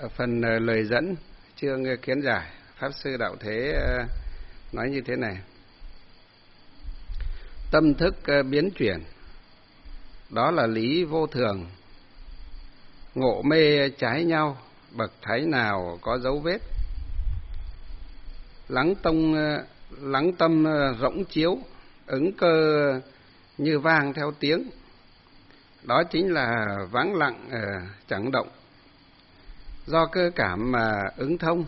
Ở phần lời dẫn chương kiến giải, Pháp Sư Đạo Thế nói như thế này: tâm thức biến chuyển, đó là lý vô thường. Ngộ mê trái nhau, bậc thánh nào có dấu vết. Lắng tâm rỗng chiếu, ứng cơ như vang theo tiếng. Đó chính là vắng lặng chẳng động, do cơ cảm mà ứng thông.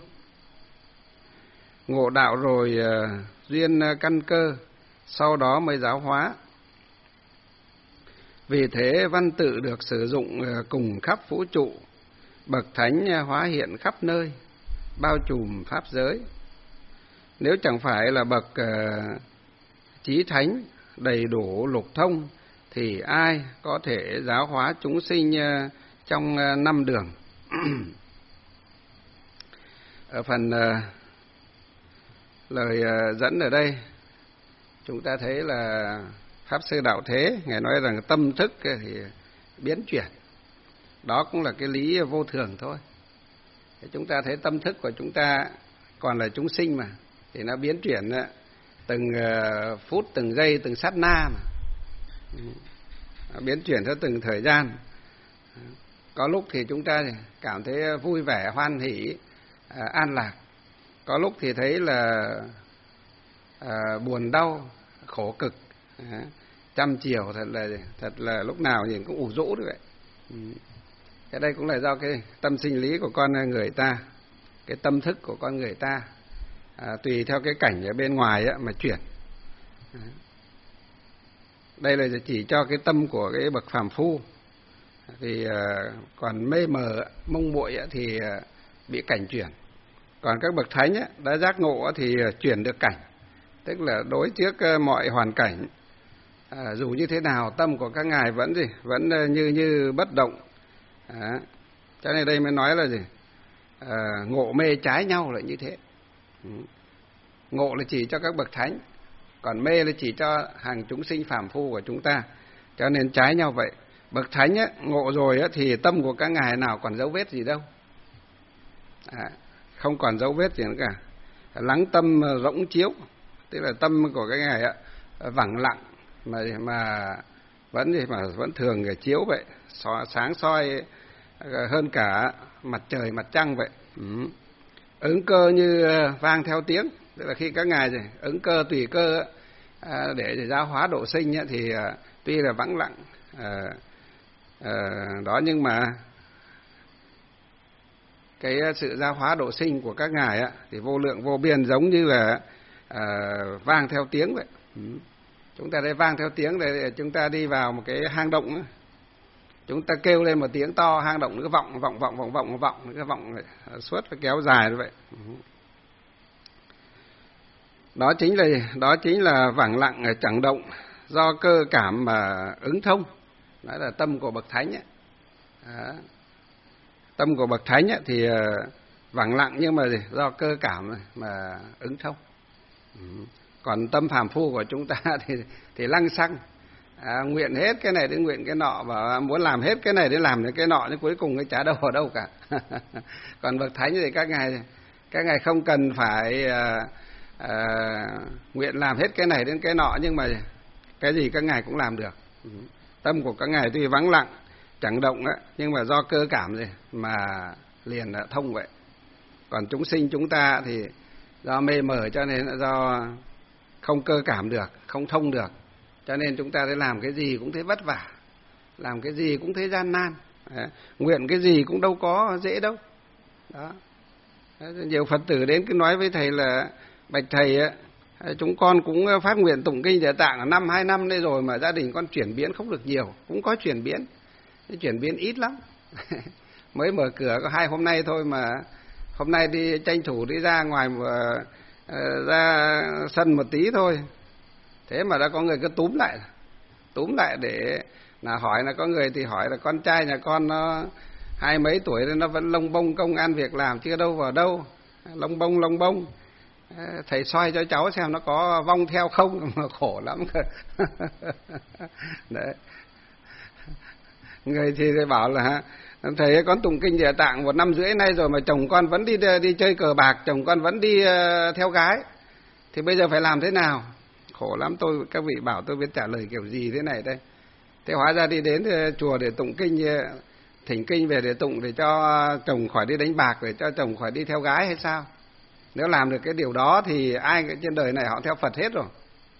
Ngộ đạo rồi duyên căn cơ, sau đó mới giáo hóa. Vì thế văn tự được sử dụng cùng khắp vũ trụ, bậc thánh hóa hiện khắp nơi, bao trùm pháp giới. Nếu chẳng phải là bậc chí thánh đầy đủ lục thông, thì ai có thể giáo hóa chúng sinh trong 5 đường. Ở phần lời dẫn ở đây, chúng ta thấy là Pháp Sư Đạo Thế Ngài nói rằng tâm thức thì biến chuyển, đó cũng là cái lý vô thường thôi. Chúng ta thấy tâm thức của chúng ta còn là chúng sinh mà, thì nó biến chuyển từng phút, từng giây, từng sát na mà. Nó biến chuyển theo từng thời gian. Có lúc thì chúng ta cảm thấy vui vẻ, hoan hỷ, an lạc. Có lúc thì thấy là buồn đau, khổ cực, trăm chiều, thật là lúc nào nhìn cũng ủ rũ như vậy. Cái đây cũng là do cái tâm sinh lý của con người ta, cái tâm thức của con người ta, tùy theo cái cảnh ở bên ngoài mà chuyển. Đây là chỉ cho cái tâm của cái bậc phàm phu, thì còn mê mờ mông muội thì bị cảnh chuyển. Còn các bậc thánh đã giác ngộ thì chuyển được cảnh, tức là đối trước mọi hoàn cảnh, dù như thế nào tâm của các ngài vẫn như bất động. Cho nên đây mới nói là gì? Ngộ mê trái nhau là như thế. Ngộ là chỉ cho các bậc thánh, còn mê là chỉ cho hàng chúng sinh phàm phu của chúng ta, cho nên trái nhau vậy. Bậc thánh ngộ rồi thì tâm của các ngài nào còn dấu vết gì đâu, không còn dấu vết gì nữa cả. Lắng tâm rỗng chiếu, tức là tâm của các ngài vắng lặng mà vẫn thường chiếu vậy, sáng soi hơn cả mặt trời mặt trăng vậy. Ứng cơ như vang theo tiếng, tức là khi các ngài ứng cơ tùy cơ để giáo hóa độ sinh thì tuy là vắng lặng đó, nhưng mà cái sự giáo hóa độ sinh của các ngài thì vô lượng vô biên, giống như là vang theo tiếng vậy. Chúng ta đây vang theo tiếng, để chúng ta đi vào một cái hang động, chúng ta kêu lên một tiếng to, hang động nó cứ vọng nó cứ vọng suốt, phải kéo dài như vậy. Đó chính là vắng lặng chẳng động, do cơ cảm mà ứng thông. Đó là tâm của bậc thánh tâm của bậc thánh thì vắng lặng, nhưng mà do cơ cảm mà ứng thông. Còn tâm phàm phu của chúng ta thì lăng xăng, nguyện hết cái này đến nguyện cái nọ, và muốn làm hết cái này đến làm đến cái nọ, nhưng cuối cùng cái chả đâu ở đâu cả. Còn bậc thánh thì các ngài không cần phải nguyện làm hết cái này đến cái nọ, nhưng mà cái gì các ngài cũng làm được. Tâm của các ngài tuy vắng lặng chẳng động nhưng mà do cơ cảm mà liền thông vậy. Còn chúng sinh chúng ta thì do mê mờ, cho nên do không cơ cảm được, không thông được, cho nên chúng ta thấy làm cái gì cũng thấy vất vả, làm cái gì cũng thấy gian nan, nguyện cái gì cũng đâu có dễ đâu. Đó. Nhiều Phật tử đến cứ nói với thầy là: bạch thầy, chúng con cũng phát nguyện tụng kinh Địa Tạng 1-2 năm đây rồi mà gia đình con chuyển biến không được nhiều. Cũng có chuyển biến ít lắm. Mới mở cửa có 2 hôm nay thôi, mà hôm nay đi tranh thủ đi ra ngoài ra sân một tí thôi, thế mà đã có người cứ túm lại để là hỏi, là có người thì hỏi là con trai nhà con nó 20 mấy tuổi nên nó vẫn lông bông công ăn việc làm, chưa đâu vào đâu, lông bông. Thầy soi cho cháu xem nó có vong theo không, mà khổ lắm. Đấy. Người thì bảo là thầy con tụng kinh Địa Tạng 1 năm rưỡi nay rồi mà chồng con vẫn đi chơi cờ bạc, chồng con vẫn đi theo gái, thì bây giờ phải làm thế nào? Khổ lắm, các vị bảo tôi biết trả lời kiểu gì thế này đây. Thế hóa ra đi đến chùa để tụng kinh, thỉnh kinh về để tụng để cho chồng khỏi đi đánh bạc, để cho chồng khỏi đi theo gái hay sao? Nếu làm được cái điều đó thì ai trên đời này họ theo Phật hết rồi.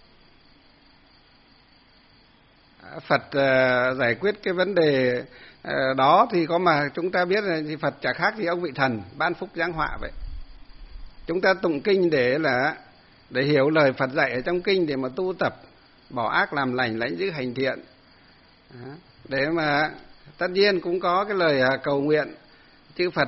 Phật giải quyết cái vấn đề đó thì có mà chúng ta biết là thì Phật chả khác gì ông vị thần ban phúc giáng họa vậy. Chúng ta tụng kinh để hiểu lời Phật dạy ở trong kinh, để mà tu tập bỏ ác làm lành, lãnh giữ hành thiện. Để mà tất nhiên cũng có cái lời cầu nguyện chư Phật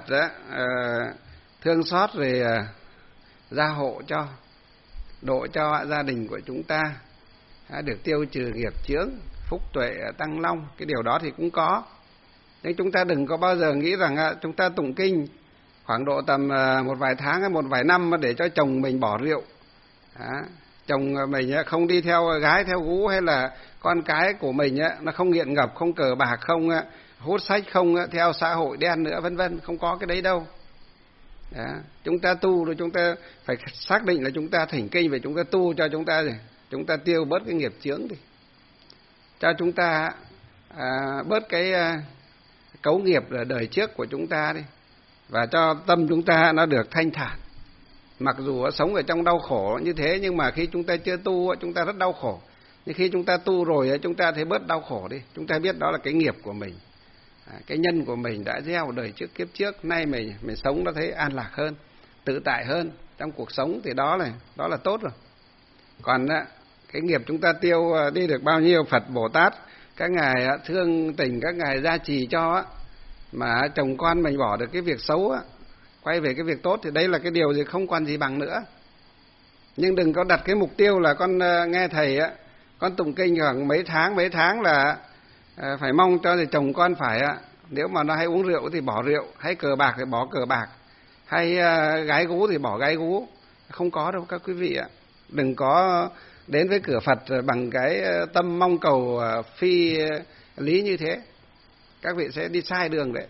thương xót rồi gia hộ cho, độ cho gia đình của chúng ta được tiêu trừ nghiệp chướng, phúc tuệ tăng long. Cái điều đó thì cũng có. Nhưng chúng ta đừng có bao giờ nghĩ rằng chúng ta tụng kinh khoảng độ tầm một vài tháng hay một vài năm để cho chồng mình bỏ rượu, chồng mình không đi theo gái theo gú, hay là con cái của mình nó không nghiện ngập, không cờ bạc, không hút sách, không theo xã hội đen nữa, vân vân. Không có cái đấy đâu. Chúng ta tu rồi chúng ta phải xác định là chúng ta thỉnh kinh về, chúng ta tu cho chúng ta tiêu bớt cái nghiệp chướng đi, cho chúng ta bớt cái cấu nghiệp đời trước của chúng ta đi, và cho tâm chúng ta nó được thanh thản. Mặc dù sống ở trong đau khổ như thế, nhưng mà khi chúng ta chưa tu chúng ta rất đau khổ. Nhưng khi chúng ta tu rồi chúng ta thấy bớt đau khổ đi. Chúng ta biết đó là cái nghiệp của mình, cái nhân của mình đã gieo đời trước kiếp trước. Nay mình sống nó thấy an lạc hơn, tự tại hơn trong cuộc sống, thì đó là tốt rồi. Còn cái nghiệp chúng ta tiêu đi được bao nhiêu, Phật Bồ Tát các ngài thương tình, các ngài gia trì cho mà chồng con mình bỏ được cái việc xấu quay về cái việc tốt, thì đấy là cái điều gì không còn gì bằng nữa. Nhưng đừng có đặt cái mục tiêu là con nghe thầy con tụng kinh khoảng mấy tháng là phải mong cho thì chồng con phải nếu mà nó hay uống rượu thì bỏ rượu, hay cờ bạc thì bỏ cờ bạc, hay gái gú thì bỏ gái gú. Không có đâu các quý vị ạ. Đừng có đến với cửa Phật bằng cái tâm mong cầu phi lý như thế. Các vị sẽ đi sai đường đấy.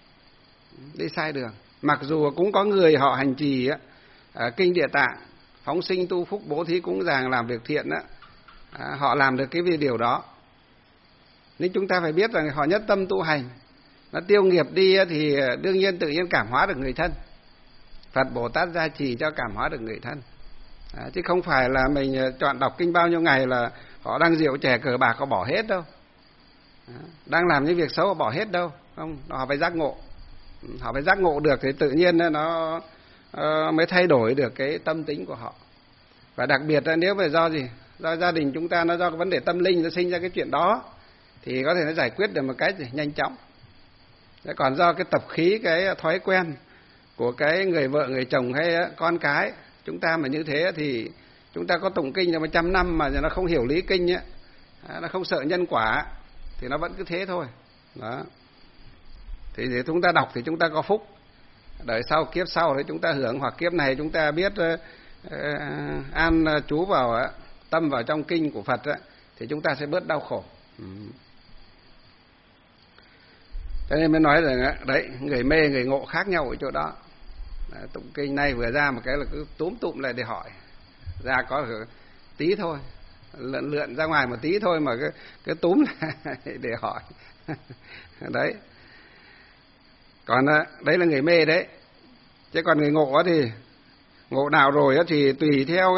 Đi sai đường. Mặc dù cũng có người họ hành trì kinh Địa Tạng, phóng sinh tu phúc, bố thí cúng dường, làm việc thiện họ làm được cái điều đó. Nhưng chúng ta phải biết rằng họ nhất tâm tu hành, nó tiêu nghiệp đi thì đương nhiên tự nhiên cảm hóa được người thân. Phật Bồ Tát gia trì cho cảm hóa được người thân. Chứ không phải là mình chọn đọc kinh bao nhiêu ngày là họ đang rượu chè cờ bạc họ bỏ hết đâu. Đang làm những việc xấu họ bỏ hết đâu. Không, họ phải giác ngộ. Họ phải giác ngộ được thì tự nhiên nó mới thay đổi được cái tâm tính của họ. Và đặc biệt là nếu mà do gia đình chúng ta nó do cái vấn đề tâm linh nó sinh ra cái chuyện đó, thì có thể nó giải quyết được một cách nhanh chóng. Còn do cái tập khí, cái thói quen của cái người vợ, người chồng hay con cái chúng ta mà như thế, thì chúng ta có tụng kinh là 100 năm mà nó không hiểu lý kinh nó không sợ nhân quả, thì nó vẫn cứ thế thôi. Đó. Thì để chúng ta đọc thì chúng ta có phúc, đời sau kiếp sau thì chúng ta hưởng, hoặc kiếp này chúng ta biết an trú vào tâm vào trong kinh của Phật thì chúng ta sẽ bớt đau khổ. Cho nên mới nói rằng đấy, người mê người ngộ khác nhau ở chỗ đó. Tụng kinh này vừa ra một cái là cứ túm tụm lại để hỏi, ra có tí thôi, lượn ra ngoài một tí thôi mà cứ túm lại để hỏi. Đấy. Còn đấy là người mê đấy. Chứ còn người ngộ thì ngộ nào rồi thì tùy theo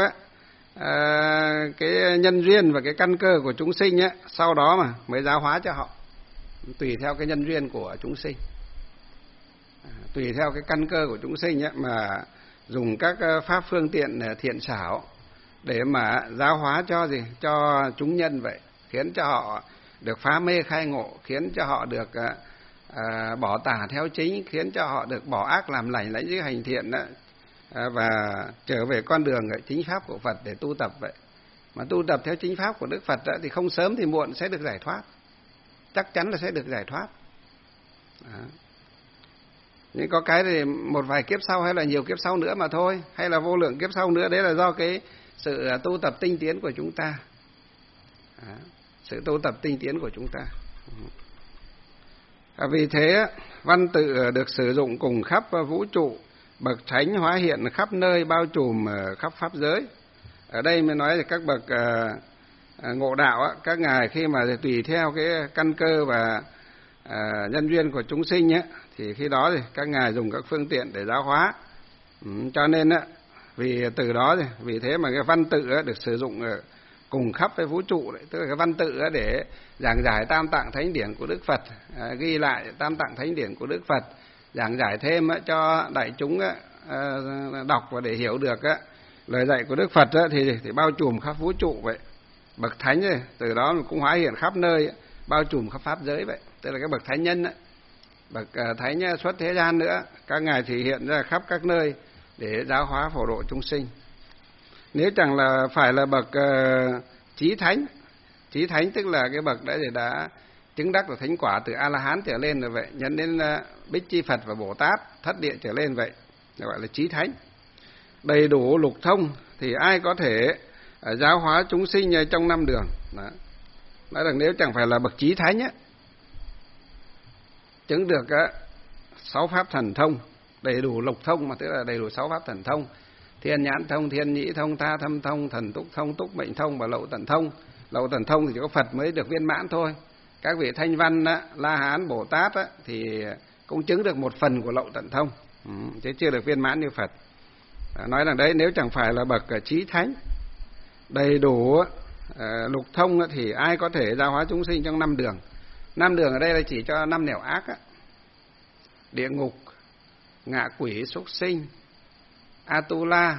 cái nhân duyên và cái căn cơ của chúng sinh sau đó mà mới giáo hóa cho họ. Tùy theo cái nhân duyên của chúng sinh, tùy theo cái căn cơ của chúng sinh mà dùng các pháp phương tiện thiện xảo để mà giáo hóa cho chúng nhân vậy, khiến cho họ được phá mê khai ngộ, khiến cho họ được bỏ tà theo chính, khiến cho họ được bỏ ác làm lành, lãnh giữ hành thiện và trở về con đường chính pháp của Phật để tu tập vậy. Mà tu tập theo chính pháp của Đức Phật thì không sớm thì muộn sẽ được giải thoát, chắc chắn là sẽ được giải thoát. Đó. Nhưng có cái thì một vài kiếp sau hay là nhiều kiếp sau nữa mà thôi, hay là vô lượng kiếp sau nữa, đấy là do cái sự tu tập tinh tiến của chúng ta. Đó. Sự tu tập tinh tiến của chúng ta. Vì thế văn tự được sử dụng cùng khắp vũ trụ, bậc thánh hóa hiện khắp nơi, bao trùm khắp pháp giới. Ở đây mới nói là các bậc ngộ đạo, các ngài khi mà tùy theo cái căn cơ và nhân duyên của chúng sinh thì khi đó thì các ngài dùng các phương tiện để giáo hóa. Cho nên vì từ đó thì vì thế mà cái văn tự được sử dụng cùng khắp cái vũ trụ đấy, tức là cái văn tự để giảng giải tam tạng thánh điển của Đức Phật, ghi lại tam tạng thánh điển của Đức Phật, giảng giải thêm cho đại chúng đọc và để hiểu được lời dạy của Đức Phật thì bao trùm khắp vũ trụ vậy. Bậc thánh rồi, từ đó cũng hóa hiện khắp nơi, bao trùm khắp pháp giới vậy. Tức là cái bậc thánh nhân bậc thánh xuất thế gian nữa, các ngài thì hiện ra khắp các nơi để giáo hóa phổ độ chúng sinh. Nếu chẳng là phải là bậc chí thánh tức là cái bậc đã chứng đắc được thánh quả từ A La Hán trở lên rồi vậy, nhân đến Bích Chi Phật và Bồ Tát thất địa trở lên vậy, gọi là chí thánh. Đầy đủ lục thông thì ai có thể giáo hóa chúng sinh trong 5 đường. Đó. Nói rằng nếu chẳng phải là bậc chí thánh chứng được 6 pháp thần thông, đầy đủ lục thông, mà tức là đầy đủ 6 pháp thần thông: thiên nhãn thông, thiên nhĩ thông, tha thâm thông, thần túc thông, túc mệnh thông và lậu tận thông. Lậu tận thông thì chỉ có Phật mới được viên mãn thôi. Các vị thanh văn La Hán, Bồ Tát thì cũng chứng được một phần của lậu tận thông, chứ chưa được viên mãn như Phật. Nói rằng đấy, nếu chẳng phải là bậc chí thánh đầy đủ lục thông thì ai có thể giáo hóa chúng sinh trong 5 đường. 5 đường ở đây là chỉ cho 5 nẻo ác địa ngục, ngạ quỷ, súc sinh, Atula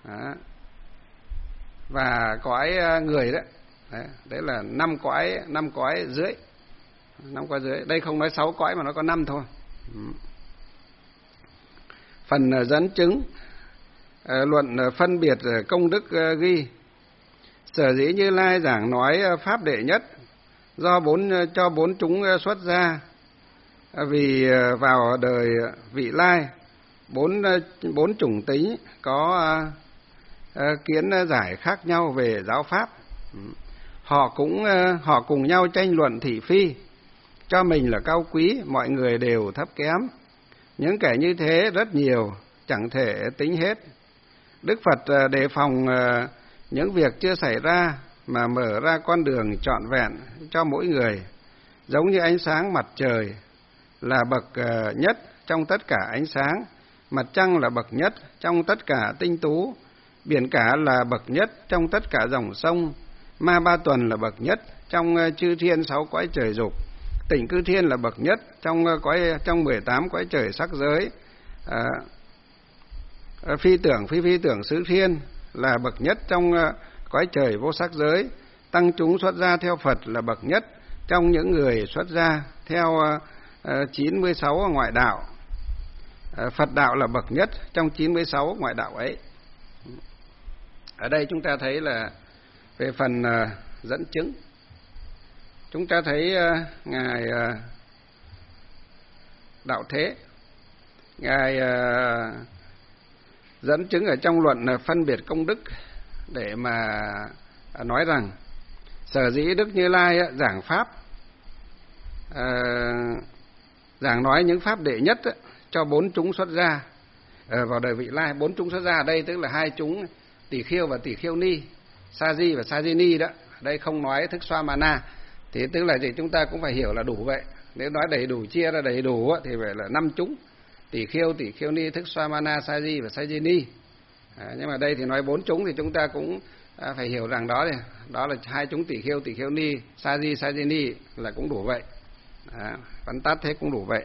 và cõi người đấy. Đấy là 5 cõi dưới. 5 cõi dưới. Đây không nói 6 cõi mà nó có 5 thôi. Phần dẫn chứng luận phân biệt công đức ghi: sở dĩ Như Lai giảng nói pháp đệ nhất cho 4 chúng xuất gia, vì vào đời vị lai 4 chủng tính có kiến giải khác nhau về giáo pháp. Họ cùng nhau tranh luận thị phi, cho mình là cao quý, mọi người đều thấp kém. Những kẻ như thế rất nhiều, chẳng thể tính hết. Đức Phật đề phòng những việc chưa xảy ra mà mở ra con đường trọn vẹn cho mỗi người, giống như ánh sáng mặt trời là bậc nhất trong tất cả ánh sáng, mặt trăng là bậc nhất trong tất cả tinh tú, biển cả là bậc nhất trong tất cả dòng sông, Ma Ba Tuần là bậc nhất trong chư thiên 6 cõi trời dục, Tịnh Cư Thiên là bậc nhất trong 18 cõi trời sắc giới, phi tưởng xứ thiên là bậc nhất trong cõi trời vô sắc giới, tăng chúng xuất gia theo Phật là bậc nhất trong những người xuất gia theo 96 ngoại đạo. Phật đạo là bậc nhất trong 96 ngoại đạo ấy. Ở đây chúng ta thấy là về phần dẫn chứng, chúng ta thấy ngài Đạo Thế, ngài dẫn chứng ở trong luận phân biệt công đức để mà nói rằng sở dĩ Đức Như Lai giảng pháp, giảng nói những pháp đệ nhất cho 4 chúng xuất gia vào đời vị lai. 4 chúng xuất gia ở đây tức là 2 chúng Tỳ Khưu và Tỳ Khưu Ni, Sa Di và Sa Di Ni đó. Ở đây không nói thức xoa mana, thì tức là gì, chúng ta cũng phải hiểu là đủ vậy. Nếu nói đầy đủ, chia ra đầy đủ thì phải là 5 chúng: Tỳ Khưu Ni, thức xoa mana, Sa Di và Sa Di Ni. Nhưng mà đây thì nói 4 chúng thì chúng ta cũng phải hiểu rằng đó là 2 chúng Tỳ Khưu Ni, Sa Di Ni là cũng đủ vậy. Vắn tắt thế cũng đủ vậy.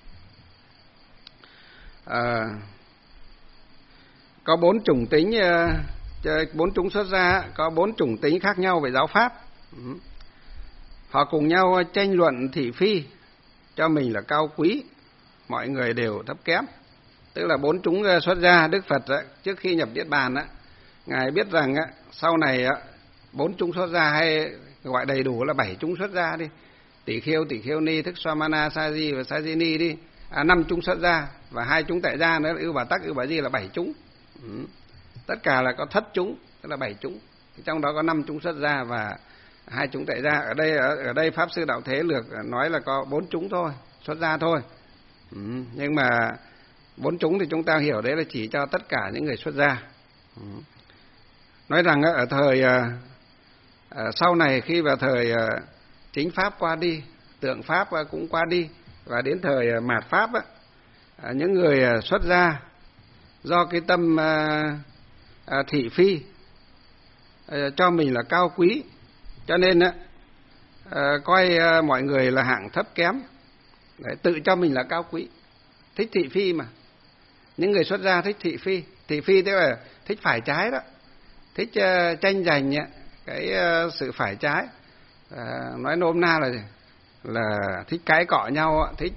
Có 4 chủng tính, 4 chúng xuất gia có 4 chủng tính khác nhau về giáo pháp. Họ cùng nhau tranh luận thị phi, cho mình là cao quý, mọi người đều thấp kém. Tức là 4 chúng xuất gia, Đức Phật trước khi nhập Niết Bàn ngài biết rằng sau này 4 chúng xuất gia, hay gọi đầy đủ là 7 chúng xuất gia đi, Tỳ Khưu Ni, Thức Xoa Mana, Sa Di và Sa Di Ni đi, 5 chúng xuất gia và 2 chúng tại gia nữa, Ưu Bà Tắc, Ưu Bà Di là 7 chúng. Tất cả là có thất chúng, tức là 7 chúng. Trong đó có 5 chúng xuất gia và 2 chúng tại gia. Ở đây Pháp Sư Đạo Thế lược nói là có 4 chúng thôi, xuất gia thôi. Nhưng mà bốn chúng thì chúng ta hiểu đấy là chỉ cho tất cả những người xuất gia. Nói rằng ở thời sau này, khi vào thời chính pháp qua đi, tượng pháp cũng qua đi, và đến thời mạt pháp những người xuất gia do cái tâm thị phi cho mình là cao quý, cho nên coi mọi người là hạng thấp kém, để tự cho mình là cao quý, thích thị phi mà. Những người xuất gia thích thị phi. Thị phi tức là thích phải trái đó, thích tranh giành cái sự phải trái. Nói nôm na là thích cãi cọ nhau, thích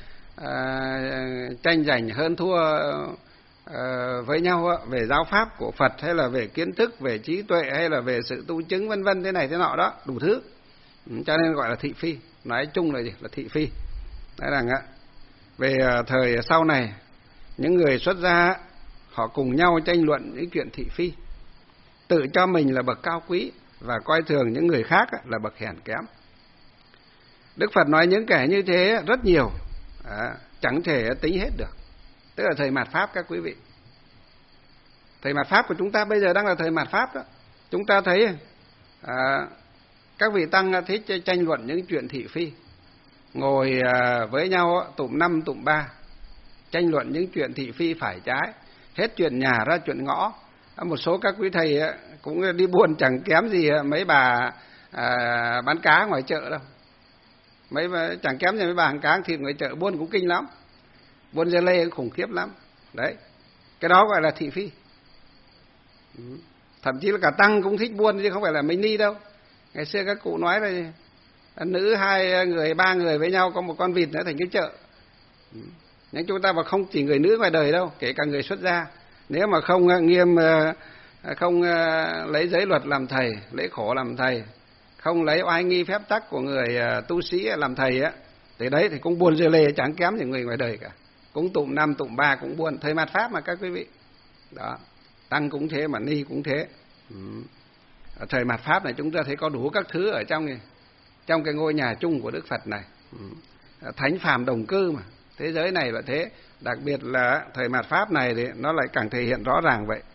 tranh giành hơn thua với nhau về giáo pháp của Phật, hay là về kiến thức, về trí tuệ, hay là về sự tu chứng vân vân, thế này thế nọ đó, đủ thứ. Cho nên gọi là thị phi. Nói chung là gì? Là thị phi. Nói rằng về thời sau này, những người xuất gia họ cùng nhau tranh luận những chuyện thị phi, tự cho mình là bậc cao quý và coi thường những người khác là bậc hèn kém. Đức Phật nói những kẻ như thế rất nhiều, chẳng thể tính hết được. Tức là thời mạt pháp các quý vị. Thời mạt pháp của chúng ta bây giờ đang là thời mạt pháp đó. Chúng ta thấy các vị tăng thích tranh luận những chuyện thị phi, ngồi với nhau tụm năm tụm ba, tranh luận những chuyện thị phi phải trái, hết chuyện nhà ra chuyện ngõ. Một số các quý thầy cũng đi buôn chẳng kém gì mấy bà bán cá ngoài chợ đâu. Chẳng kém gì mấy bà hàng cá thịt ngoài chợ, buôn cũng kinh lắm, buôn dưa lê cũng khủng khiếp lắm. Đấy, cái đó gọi là thị phi. Thậm chí là cả tăng cũng thích buôn chứ không phải là mình ni đâu. Ngày xưa các cụ nói là nữ 2 người 3 người với nhau có một con vịt nữa thành cái chợ. Nhưng chúng ta mà không chỉ người nữ ngoài đời đâu, kể cả người xuất gia, nếu mà không nghiêm, không lấy giới luật làm thầy, lấy khổ làm thầy, không lấy oai nghi phép tắc của người tu sĩ làm thầy thì đấy thì cũng buôn dưa lê chẳng kém gì người ngoài đời cả. Cũng tụm năm tụm ba cũng buôn. Thời mạt pháp mà các quý vị. Đó, tăng cũng thế mà ni cũng thế. Ở thời mạt pháp này chúng ta thấy có đủ các thứ ở trong cái ngôi nhà chung của Đức Phật này. Thánh phàm đồng cư mà. Thế giới này là thế, đặc biệt là thời mạt pháp này thì nó lại càng thể hiện rõ ràng vậy.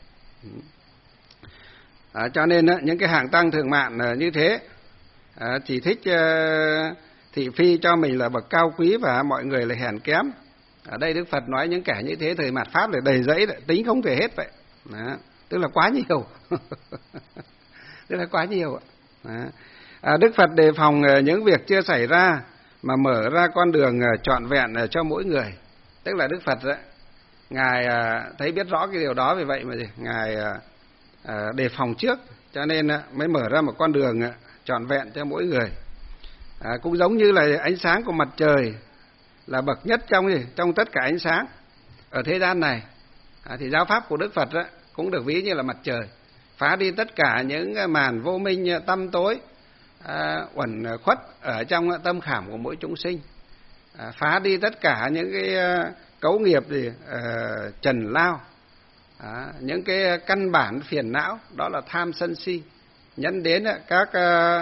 Cho nên những cái hạng tăng thượng mạn như thế chỉ thích thị phi cho mình là bậc cao quý và mọi người là hèn kém. Ở đây Đức Phật nói những kẻ như thế thời mạt pháp là đầy dẫy, tính không thể hết vậy. Đó, tức là quá nhiều. Tức là quá nhiều. Đức Phật đề phòng những việc chưa xảy ra mà mở ra con đường trọn vẹn cho mỗi người. Tức là Đức Phật Ngài thấy biết rõ cái điều đó, vì vậy mà Ngài đề phòng trước, cho nên mới mở ra một con đường trọn vẹn cho mỗi người. Cũng giống như là ánh sáng của mặt trời là bậc nhất trong tất cả ánh sáng ở thế gian này, thì giáo pháp của Đức Phật cũng được ví như là mặt trời, phá đi tất cả những màn vô minh tăm tối uẩn khuất ở trong tâm khảm của mỗi chúng sinh, phá đi tất cả những cái cấu nghiệp trần lao, những cái căn bản phiền não, đó là tham sân si, dẫn đến các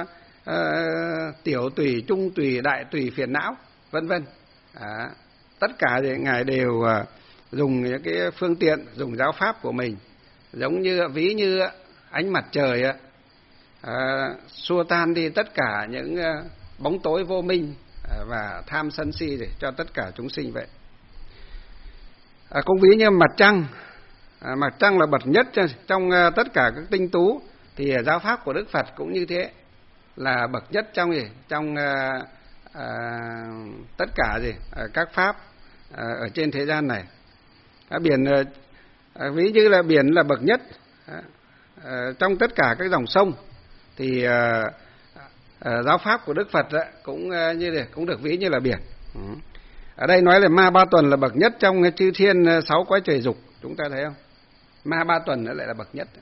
tiểu tùy, trung tùy, đại tùy phiền não, vân vân. Tất cả thì Ngài đều dùng những cái phương tiện, dùng giáo pháp của mình, giống như ví như ánh mặt trời xua tan đi tất cả những bóng tối vô minh và tham sân si để cho tất cả chúng sinh vậy. Cũng ví như mặt trăng. Mặt trăng là bậc nhất trong tất cả các tinh tú, thì giáo pháp của Đức Phật cũng như thế, là bậc nhất trong tất cả các pháp ở trên thế gian này. Biển ví như là biển là bậc nhất trong tất cả các dòng sông, thì giáo pháp của Đức Phật cũng cũng được ví như là biển. Ở đây nói là Ma Ba Tuần là bậc nhất trong chư thiên 6 cõi trời dục, chúng ta thấy không? Ma Ba Tuần nữa lại là bậc nhất.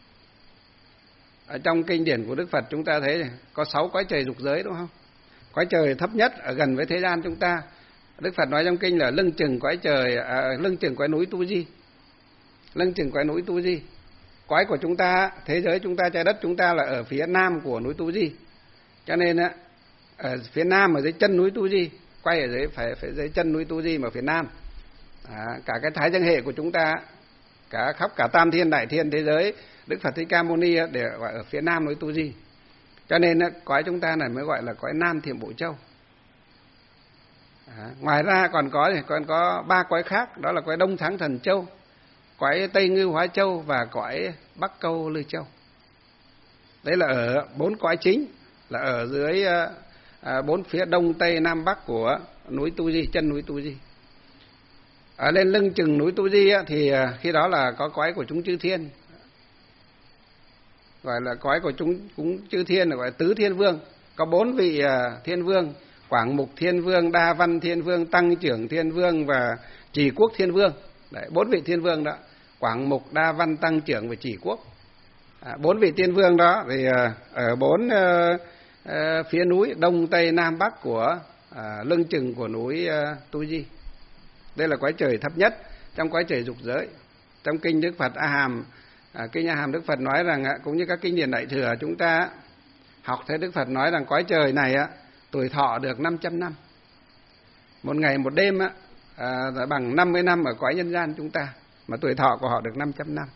Ở trong kinh điển của Đức Phật chúng ta thấy có 6 cõi trời dục giới, đúng không? Cõi trời thấp nhất ở gần với thế gian chúng ta, Đức Phật nói trong kinh là lưng chừng cõi trời, lưng chừng cõi núi Tu Di, lưng chừng cõi núi Tu Di. Cõi của chúng ta, thế giới chúng ta, trái đất chúng ta là ở phía nam của núi Tu Di, cho nên ở phía nam ở dưới chân núi Tu Di quay ở phải dưới chân núi Tu Di mà phía nam. Cả cái Thái Dương hệ của chúng ta, khắp cả Tam Thiên Đại Thiên thế giới, Đức Phật Thích Ca Mâu Ni để gọi ở phía nam núi Tu Di. Cho nên cõi chúng ta này mới gọi là cõi Nam Thiểm Bộ Châu. Ngoài ra còn có 3 cõi khác, đó là cõi Đông Thắng Thần Châu, cõi Tây Ngưu Hóa Châu và cõi Bắc Câu Lư Châu. Đấy là ở 4 cõi chính, là ở dưới 4 phía đông tây nam bắc của núi Tu Di, chân núi Tu Di. Ở lên lưng chừng núi Tu Di thì khi đó là có cõi của chúng chư thiên, gọi là cõi của chúng chư thiên, là gọi là Tứ Thiên Vương. Có 4 vị thiên vương: Quảng Mục Thiên Vương, Đa Văn Thiên Vương, Tăng Trưởng Thiên Vương và Trì Quốc Thiên Vương. Đấy, 4 vị thiên vương đó: Quảng Mục, Đa Văn, Tăng Trưởng và Trì Quốc. 4 vị thiên vương đó thì ở 4 phía núi đông tây nam bắc của lưng chừng của núi Tu Di. Đây là cõi trời thấp nhất trong cõi trời dục giới. Trong kinh Đức Phật A Hàm, kinh A Hàm Đức Phật nói rằng, cũng như các kinh điển Đại Thừa chúng ta học thấy Đức Phật nói rằng cõi trời này tuổi thọ được 500 năm. Một ngày một đêm bằng 50 năm ở cõi nhân gian chúng ta, mà tuổi thọ của họ được 500 năm.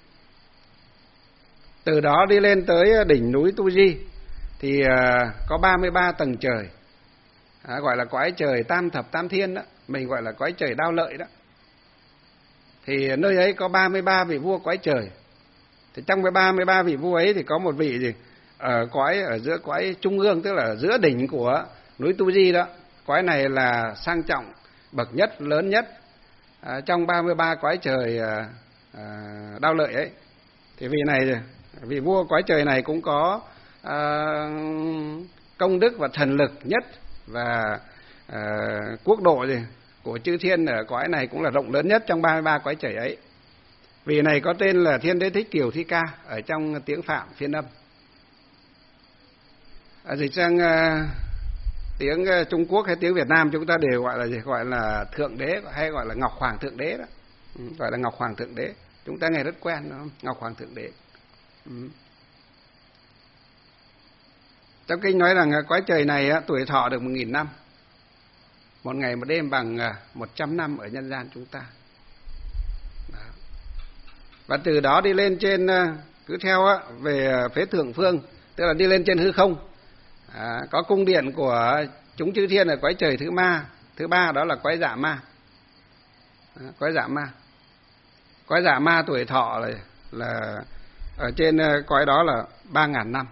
Từ đó đi lên tới đỉnh núi Tu Di thì có 33 tầng trời, gọi là cõi trời Tam Thập Tam Thiên đó, mình gọi là cõi trời Đao Lợi đó. Thì nơi ấy có 33 vị vua cõi trời. Thì trong cái 33 vị vua ấy thì có một vị gì ở giữa cõi trung ương, tức là ở giữa đỉnh của núi Tu Di đó. Cõi này là sang trọng bậc nhất, lớn nhất trong 33 cõi trời Đao Lợi ấy. Thì vị vua cõi trời này cũng có công đức và thần lực nhất, và quốc độ của chư thiên ở cõi này cũng là rộng lớn nhất trong 33 cõi trời ấy. Vị này có tên là Thiên Đế Thích Kiều Thi Ca ở trong tiếng Phạm phiên âm. Dịch sang tiếng Trung Quốc hay tiếng Việt Nam chúng ta đều gọi là gọi là Thượng Đế, hay gọi là Ngọc Hoàng Thượng Đế đó. Gọi là Ngọc Hoàng Thượng Đế. Chúng ta nghe rất quen đúng không? Ngọc Hoàng Thượng Đế. Trong kinh nói rằng cõi trời này tuổi thọ được 1000 năm. Một ngày một đêm bằng 100 năm ở nhân gian chúng ta. Đó. Và từ đó đi lên trên, cứ theo về phía thượng phương, tức là đi lên trên hư không. Có cung điện của chúng chư thiên ở cõi trời thứ ba đó là cõi Dạ Ma. Cõi Dạ Ma. Cõi Dạ Ma tuổi thọ là ở trên cõi đó là 3000 năm.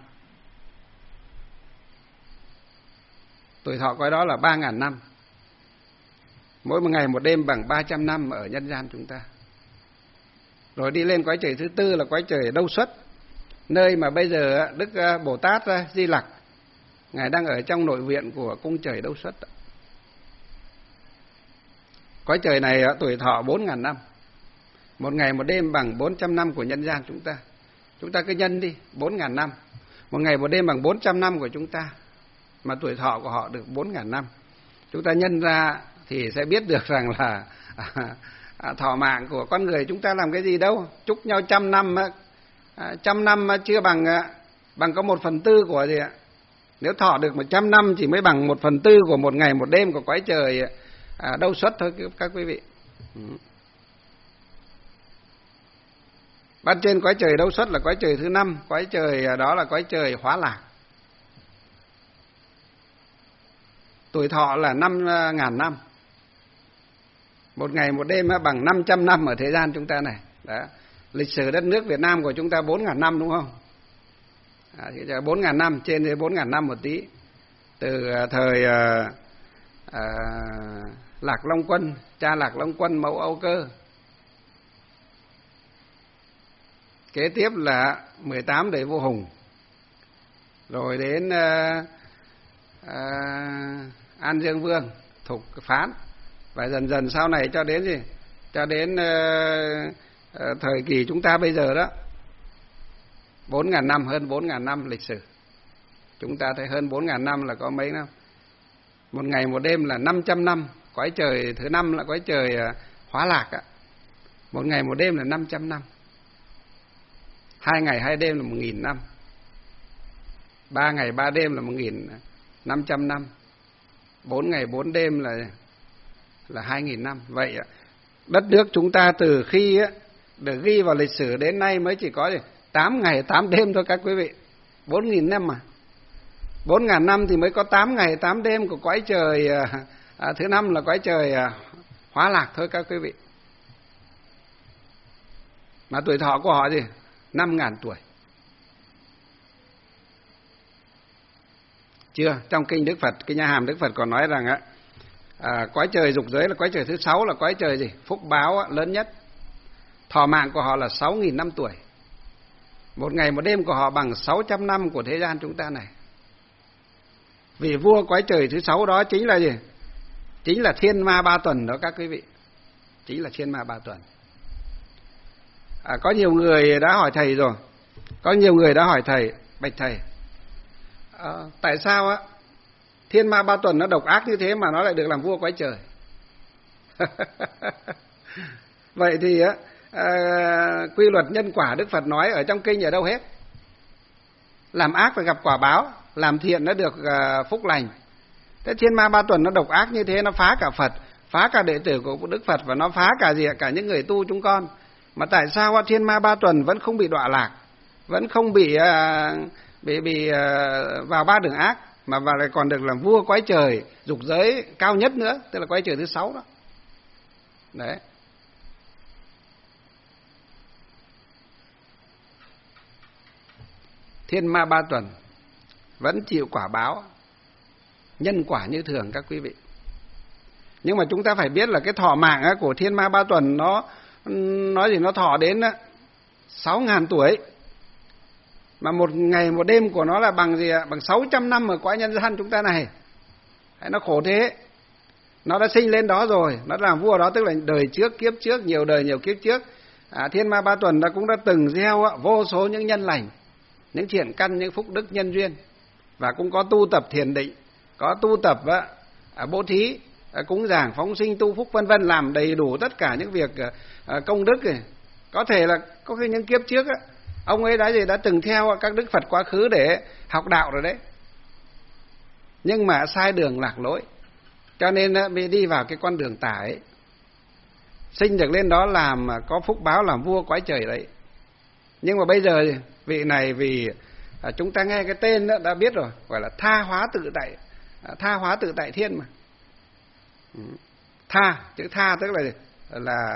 Tuổi thọ cõi đó là 3000 năm. Mỗi một ngày một đêm bằng 300 năm ở nhân gian chúng ta. Rồi đi lên cõi trời thứ tư là cõi trời Đâu Xuất, nơi mà bây giờ Đức Bồ Tát Di Lặc Ngài đang ở trong nội viện của cung trời Đâu Xuất. Cõi trời này tuổi thọ 4000 năm. Một ngày một đêm bằng 400 năm của nhân gian chúng ta. Chúng ta cứ nhân đi, 4000 năm. Một ngày một đêm bằng 400 năm của chúng ta, mà tuổi thọ của họ được 4000 năm. Chúng ta nhân ra thì sẽ biết được rằng là thọ mạng của con người chúng ta làm cái gì đâu. Chúc nhau 100 năm, 100 năm chưa bằng có 1/4 của gì ạ. Nếu thọ được 100 năm chỉ mới bằng 1/4 của một ngày một đêm của cõi trời Đâu Xuất thôi các quý vị. Ban trên cõi trời Đâu Xuất là cõi trời thứ 5, cõi trời đó là cõi trời Hóa Lạc. Tuổi thọ là 5000 năm. Một ngày một đêm bằng 500 năm ở thế gian chúng ta này. Đó. Lịch sử đất nước Việt Nam của chúng ta 4000 năm đúng không? 4000 năm, trên dưới 4000 năm một tí. Từ thời Lạc Long Quân, cha Lạc Long Quân, mẫu Âu Cơ. Kế tiếp là 18 đời vua Hùng. Rồi đến An Dương Vương, Thục Phán. Và dần dần sau này cho đến gì? Cho đến thời kỳ chúng ta bây giờ đó. 4000 năm, hơn 4000 năm lịch sử. Chúng ta thấy hơn 4000 năm là có mấy năm? Một ngày một đêm là 500 năm. Cõi trời thứ 5 là cõi trời Hóa Lạc á. Một ngày một đêm là 500 năm. 2 ngày 2 đêm là 1000 năm. 3 ngày 3 đêm là 1500 năm. 4 ngày 4 đêm là 2.000 năm. Vậy đất nước chúng ta từ khi được ghi vào lịch sử đến nay mới chỉ có 8 ngày 8 đêm thôi các quý vị. 4.000 năm mà. 4.000 năm thì mới có 8 ngày 8 đêm của cõi trời thứ năm là cõi trời hóa lạc thôi các quý vị. Mà tuổi thọ của họ gì? 5.000 tuổi. Chưa, trong kinh Đức Phật, kinh A Hàm Đức Phật còn nói rằng cõi trời dục giới là cõi trời thứ 6, là cõi trời gì? Phúc báo lớn nhất. Thọ mạng của họ là 6.000 năm tuổi. Một ngày một đêm của họ bằng 600 năm của thế gian chúng ta này. Vị vua cõi trời thứ 6 đó chính là gì? Chính là Thiên Ma Ba Tuần đó các quý vị. Chính là Thiên Ma Ba Tuần. Có nhiều người đã hỏi thầy rồi. Có nhiều người đã hỏi thầy, bạch thầy, tại sao Thiên Ma Ba Tuần nó độc ác như thế mà nó lại được làm vua cõi trời? Vậy thì quy luật nhân quả Đức Phật nói ở trong kinh ở đâu hết? Làm ác phải gặp quả báo, làm thiện nó được phúc lành. Thế Thiên Ma Ba Tuần nó độc ác như thế, nó phá cả Phật, phá cả đệ tử của Đức Phật, và nó phá cả gì? Cả những người tu chúng con. Mà tại sao Thiên Ma Ba Tuần vẫn không bị đọa lạc, vẫn không bị vào ba đường ác, mà lại còn được làm vua cõi trời dục giới cao nhất nữa, tức là cõi trời thứ 6 đó. Đấy. Thiên Ma Ba Tuần vẫn chịu quả báo, nhân quả như thường các quý vị. Nhưng mà chúng ta phải biết là cái thọ mạng của Thiên Ma Ba Tuần nó thọ đến 6.000 tuổi. Mà một ngày một đêm của nó là bằng gì ạ? Bằng 600 năm ở cõi nhân gian chúng ta này. Nó khổ thế. Nó đã sinh lên đó rồi, nó làm vua đó, tức là đời trước, kiếp trước, nhiều đời nhiều kiếp trước. Thiên Ma Ba Tuần cũng đã từng gieo vô số những nhân lành, những thiện căn, những phúc đức nhân duyên. Và cũng có tu tập thiền định, có tu tập bố thí, cúng dường, phóng sinh, tu phúc vân vân, làm đầy đủ tất cả những việc công đức này. Có thể là có khi những kiếp trước ông ấy đã từng theo các Đức Phật quá khứ để học đạo rồi đấy. Nhưng mà sai đường lạc lối, cho nên mới đi vào cái con đường tà ấy. Sinh được lên đó làm có phúc báo làm vua cõi trời đấy. Nhưng mà bây giờ vị này vì chúng ta nghe cái tên đó đã biết rồi, gọi là tha hóa tự tại thiên mà. Chữ tha tức là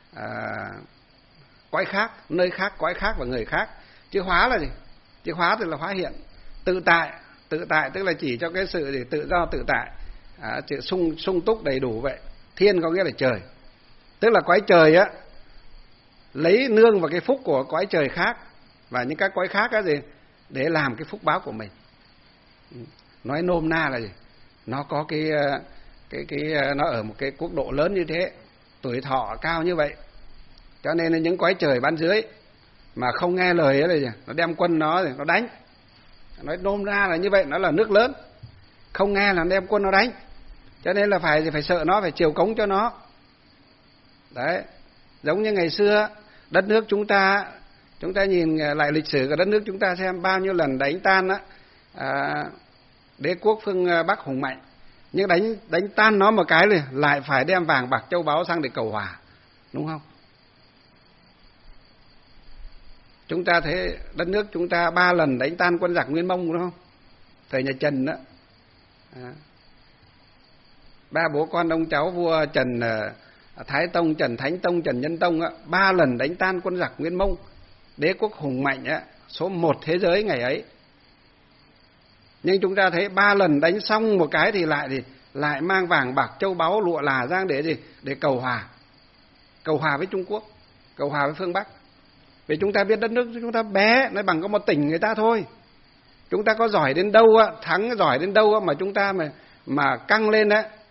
cõi khác, nơi khác, cõi khác và người khác. Chữ hóa là gì? Chữ hóa tức là hóa hiện. Tự tại tức là chỉ cho cái sự gì? Tự do tự tại, chữ sung túc đầy đủ vậy. Thiên có nghĩa là trời, tức là cõi trời lấy nương vào cái phúc của cõi trời khác và những các cõi khác gì để làm cái phúc báo của mình. Nói nôm na là gì? Nó có cái nó ở một cái quốc độ lớn như thế, tuổi thọ cao như vậy, cho nên là những cõi trời ban dưới mà không nghe lời ấy là gì? Nó đem quân nó đánh. Nói nôm na là như vậy, nó là nước lớn, không nghe là đem quân nó đánh, cho nên là phải sợ nó, phải chiều cống cho nó. Đấy, giống như ngày xưa đất nước chúng ta nhìn lại lịch sử của đất nước chúng ta xem bao nhiêu lần đánh tan đế quốc phương Bắc hùng mạnh, nhưng đánh tan nó một cái lại phải đem vàng bạc châu báu sang để cầu hòa, đúng không? Chúng ta thấy đất nước chúng ta 3 lần đánh tan quân giặc Nguyên Mông, đúng không? Thời nhà Trần đó, 3 bố con ông cháu vua Trần Thái Tông, Trần Thánh Tông, Trần Nhân Tông 3 lần đánh tan quân giặc Nguyên Mông, đế quốc hùng mạnh số 1 thế giới ngày ấy. Nhưng chúng ta thấy 3 lần đánh xong một cái thì lại mang vàng bạc châu báu lụa là ra để gì? Để cầu hòa với Trung Quốc, cầu hòa với phương Bắc. Vì chúng ta biết đất nước chúng ta bé, nó bằng có một tỉnh người ta thôi. Chúng ta có giỏi đến đâu thắng giỏi đến đâu mà chúng ta mà căng lên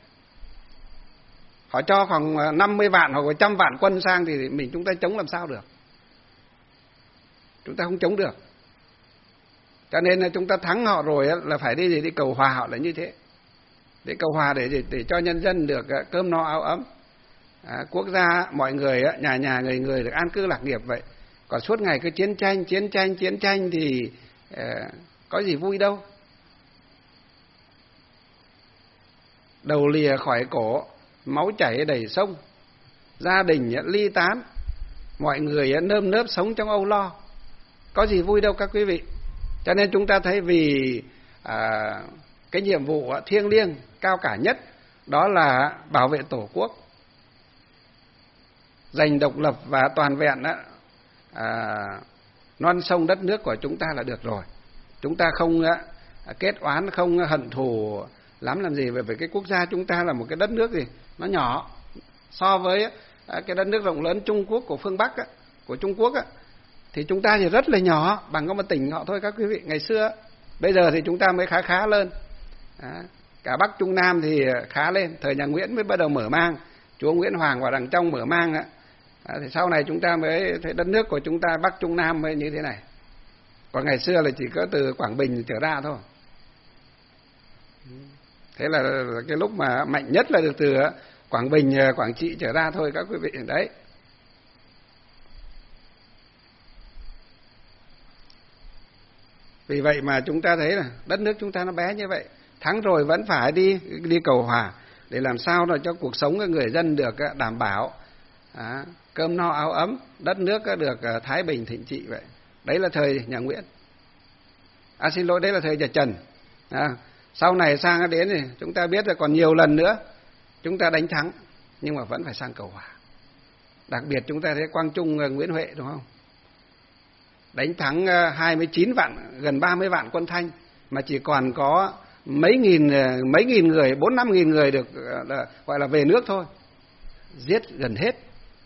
họ cho khoảng 50 vạn hoặc 100 vạn quân sang thì chúng ta chống làm sao được? Chúng ta không chống được. Cho nên là chúng ta thắng họ rồi là phải đi cầu hòa họ là như thế. Để cầu hòa để cho nhân dân được cơm no áo ấm. Quốc gia mọi người nhà người được an cư lạc nghiệp vậy. Còn suốt ngày cứ chiến tranh thì có gì vui đâu. đầu lìa khỏi cổ, máu chảy đầy sông, gia đình ly tán, mọi người nơm nớp sống trong âu lo. Có gì vui đâu các quý vị. Cho nên chúng ta thấy vì cái nhiệm vụ thiêng liêng cao cả nhất đó là bảo vệ Tổ quốc, giành độc lập và toàn vẹn non sông đất nước của chúng ta là được rồi. Chúng ta không kết oán, không hận thù lắm làm gì. Bởi vì cái quốc gia chúng ta là một cái đất nước gì nó nhỏ so với cái đất nước rộng lớn Trung Quốc của phương Bắc của Trung Quốc thì chúng ta thì rất là nhỏ, bằng có một tỉnh họ thôi các quý vị. Ngày xưa, bây giờ thì chúng ta mới khá lên. Cả Bắc Trung Nam thì khá lên. Thời nhà Nguyễn mới bắt đầu mở mang, chúa Nguyễn Hoàng vào đằng trong mở mang thì sau này chúng ta mới thấy đất nước của chúng ta Bắc Trung Nam mới như thế này. Còn ngày xưa là chỉ có từ Quảng Bình trở ra thôi. Thế là cái lúc mà mạnh nhất là được từ Quảng Bình, Quảng Trị trở ra thôi các quý vị. Đấy. Vì vậy mà chúng ta thấy là đất nước chúng ta nó bé như vậy, thắng rồi vẫn phải đi cầu hòa để làm sao để cho cuộc sống của người dân được đảm bảo, cơm no áo ấm, đất nước được thái bình thịnh trị vậy. Đấy là thời nhà Nguyễn. Xin lỗi, đấy là thời nhà Trần. Sau này sang đến thì chúng ta biết là còn nhiều lần nữa chúng ta đánh thắng, nhưng mà vẫn phải sang cầu hòa. Đặc biệt chúng ta thấy Quang Trung, Nguyễn Huệ đúng không? Đánh thắng 29 vạn, gần 30 vạn quân Thanh mà chỉ còn có mấy nghìn người, 4-5 nghìn người được gọi là về nước thôi. Giết gần hết.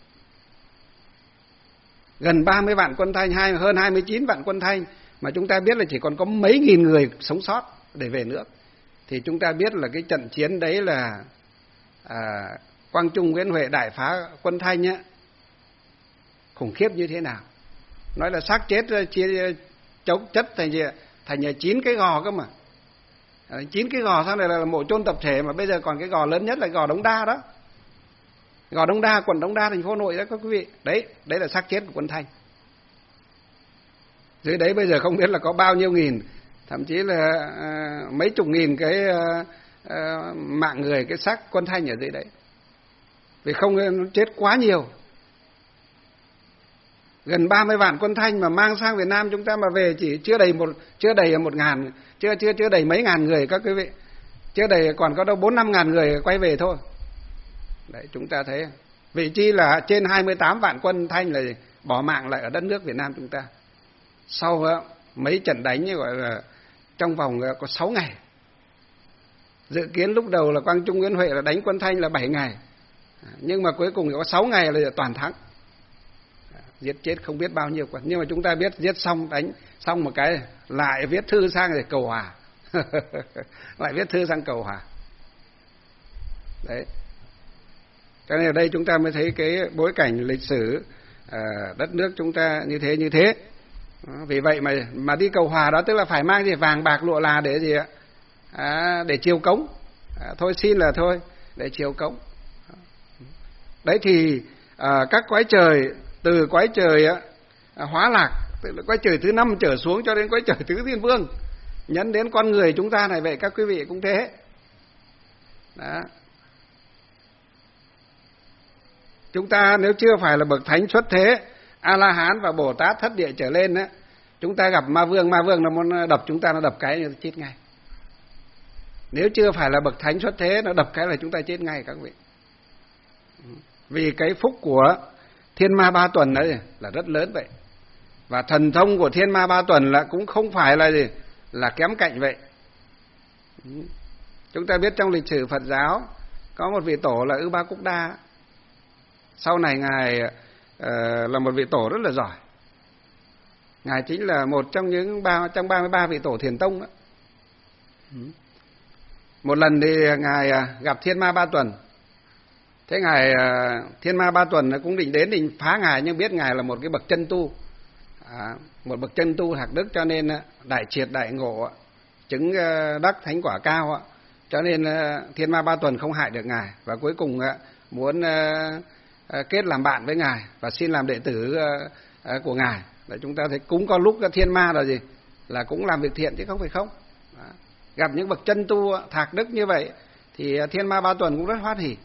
Gần 30 vạn quân Thanh, hơn 29 vạn quân Thanh mà chúng ta biết là chỉ còn có mấy nghìn người sống sót để về nước. Thì chúng ta biết là cái trận chiến đấy là Quang Trung, Nguyễn Huệ đại phá quân Thanh khủng khiếp như thế nào. Nói là xác chết chia chấu chất thành 9 cái gò cơ mà. 9 cái gò sau này là mộ chôn tập thể, mà bây giờ còn cái gò lớn nhất là gò Đống Đa đó. Gò Đống Đa, quận Đống Đa, thành phố Hà Nội đó các quý vị. Đấy là xác chết của quân Thanh. Dưới đấy bây giờ không biết là có bao nhiêu nghìn, thậm chí là mấy chục nghìn cái mạng người, cái xác quân Thanh ở dưới đấy. Vì không chết quá nhiều. Gần 30 vạn quân Thanh mà mang sang Việt Nam chúng ta mà về chỉ chưa đầy 1.000, chưa đầy mấy ngàn người các quý vị. Chưa đầy, còn có đâu 4-5 ngàn người quay về thôi. Đấy, chúng ta thấy vị chi là trên 28 vạn quân Thanh là bỏ mạng lại ở đất nước Việt Nam chúng ta. Sau mấy trận đánh như gọi là trong vòng có 6 ngày. Dự kiến lúc đầu là Quang Trung, Nguyễn Huệ là đánh quân Thanh là 7 ngày. Nhưng mà cuối cùng có 6 ngày là toàn thắng. Giết chết không biết bao nhiêu quân. Nhưng mà chúng ta biết giết xong, đánh xong một cái lại viết thư sang để cầu hòa. Lại viết thư sang cầu hòa. Đấy. Cho nên ở đây chúng ta mới thấy cái bối cảnh lịch sử đất nước chúng ta như thế. Vì vậy mà đi cầu hòa đó tức là phải mang gì vàng bạc lụa là để gì ạ? Để chiêu cống. Thôi xin là thôi, để chiêu cống. Đấy thì các cõi trời, từ cõi trời hóa lạc, tức là cõi trời thứ 5 trở xuống cho đến cõi trời thứ Thiên Vương, nhấn đến con người chúng ta này vậy các quý vị cũng thế. Đó. Chúng ta nếu chưa phải là bậc thánh xuất thế, A La Hán và Bồ Tát thất địa trở lên chúng ta gặp ma vương nó muốn đập chúng ta, nó đập cái nó chết ngay. Nếu chưa phải là bậc thánh xuất thế, nó đập cái là chúng ta chết ngay các vị. Vì cái phúc của Thiên Ma Ba Tuần đấy là rất lớn vậy. Và thần thông của Thiên Ma Ba Tuần là cũng không phải là gì là kém cạnh vậy. Chúng ta biết trong lịch sử Phật giáo có một vị tổ là Ư Ba Cúc Đa. Sau này ngài là một vị tổ rất là giỏi. Ngài chính là một trong những trong 33 vị tổ Thiền Tông đó. Một lần thì ngài gặp Thiên Ma Ba Tuần. Thế ngài Thiên Ma Ba Tuần cũng định đến định phá ngài, nhưng biết ngài là một cái bậc chân tu, một bậc chân tu hạc đức, cho nên đại triệt đại ngộ, chứng đắc thánh quả cao, cho nên Thiên Ma Ba Tuần không hại được ngài, và cuối cùng muốn kết làm bạn với ngài và xin làm đệ tử của ngài. Để chúng ta thấy cũng có lúc Thiên Ma là gì là cũng làm việc thiện chứ không phải không. Gặp những bậc chân tu thạc đức như vậy thì thiên ma ba tuần cũng rất hoan hỉ.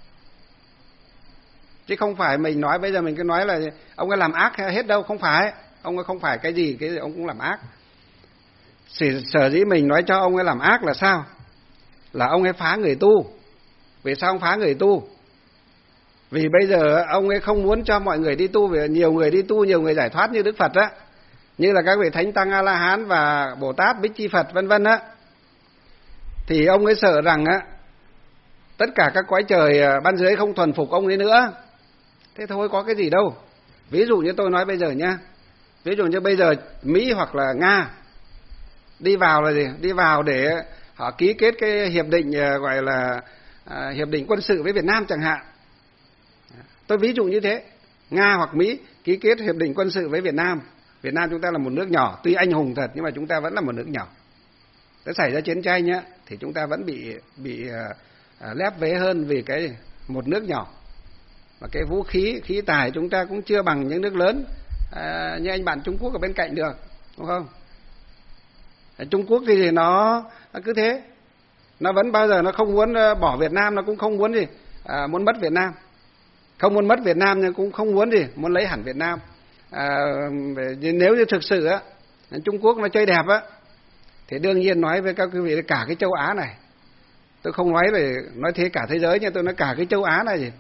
Chứ không phải mình nói bây giờ mình cứ nói là ông ấy làm ác hết đâu, không phải. Ông ấy không phải cái gì ông cũng làm ác. Sở dĩ mình nói cho ông ấy làm ác là sao? Là ông ấy phá người tu. Vì sao ông phá người tu? Vì bây giờ ông ấy không muốn cho mọi người đi tu, vì nhiều người đi tu, nhiều người giải thoát như Đức Phật á, như là các vị Thánh Tăng A La Hán và Bồ Tát Bích Chi Phật vân vân á, thì ông ấy sợ rằng á tất cả các cõi trời ban dưới không thuần phục ông ấy nữa. Thế thôi có cái gì đâu. Ví dụ như tôi nói bây giờ nhá, ví dụ như bây giờ Mỹ hoặc là Nga đi vào là gì? Đi vào để họ ký kết cái hiệp định gọi là hiệp định quân sự với Việt Nam chẳng hạn. Tôi ví dụ như thế, Nga hoặc Mỹ ký kết hiệp định quân sự với Việt Nam. Việt Nam chúng ta là một nước nhỏ, tuy anh hùng thật nhưng mà chúng ta vẫn là một nước nhỏ. Nếu xảy ra chiến tranh nhá, thì chúng ta vẫn bị lép vế hơn vì cái một nước nhỏ. Và cái vũ khí, khí tài chúng ta cũng chưa bằng những nước lớn như anh bạn Trung Quốc ở bên cạnh được, đúng không? Trung Quốc thì nó cứ thế, nó vẫn bao giờ nó không muốn bỏ Việt Nam, nó cũng không muốn gì muốn mất Việt Nam, không muốn mất Việt Nam nhưng cũng không muốn gì muốn lấy hẳn Việt Nam. Nếu như thực sự á Trung Quốc nó chơi đẹp á thì đương nhiên nói với các quý vị cả cái châu Á này, tôi không nói thế cả thế giới, nhưng tôi nói cả cái châu Á này gì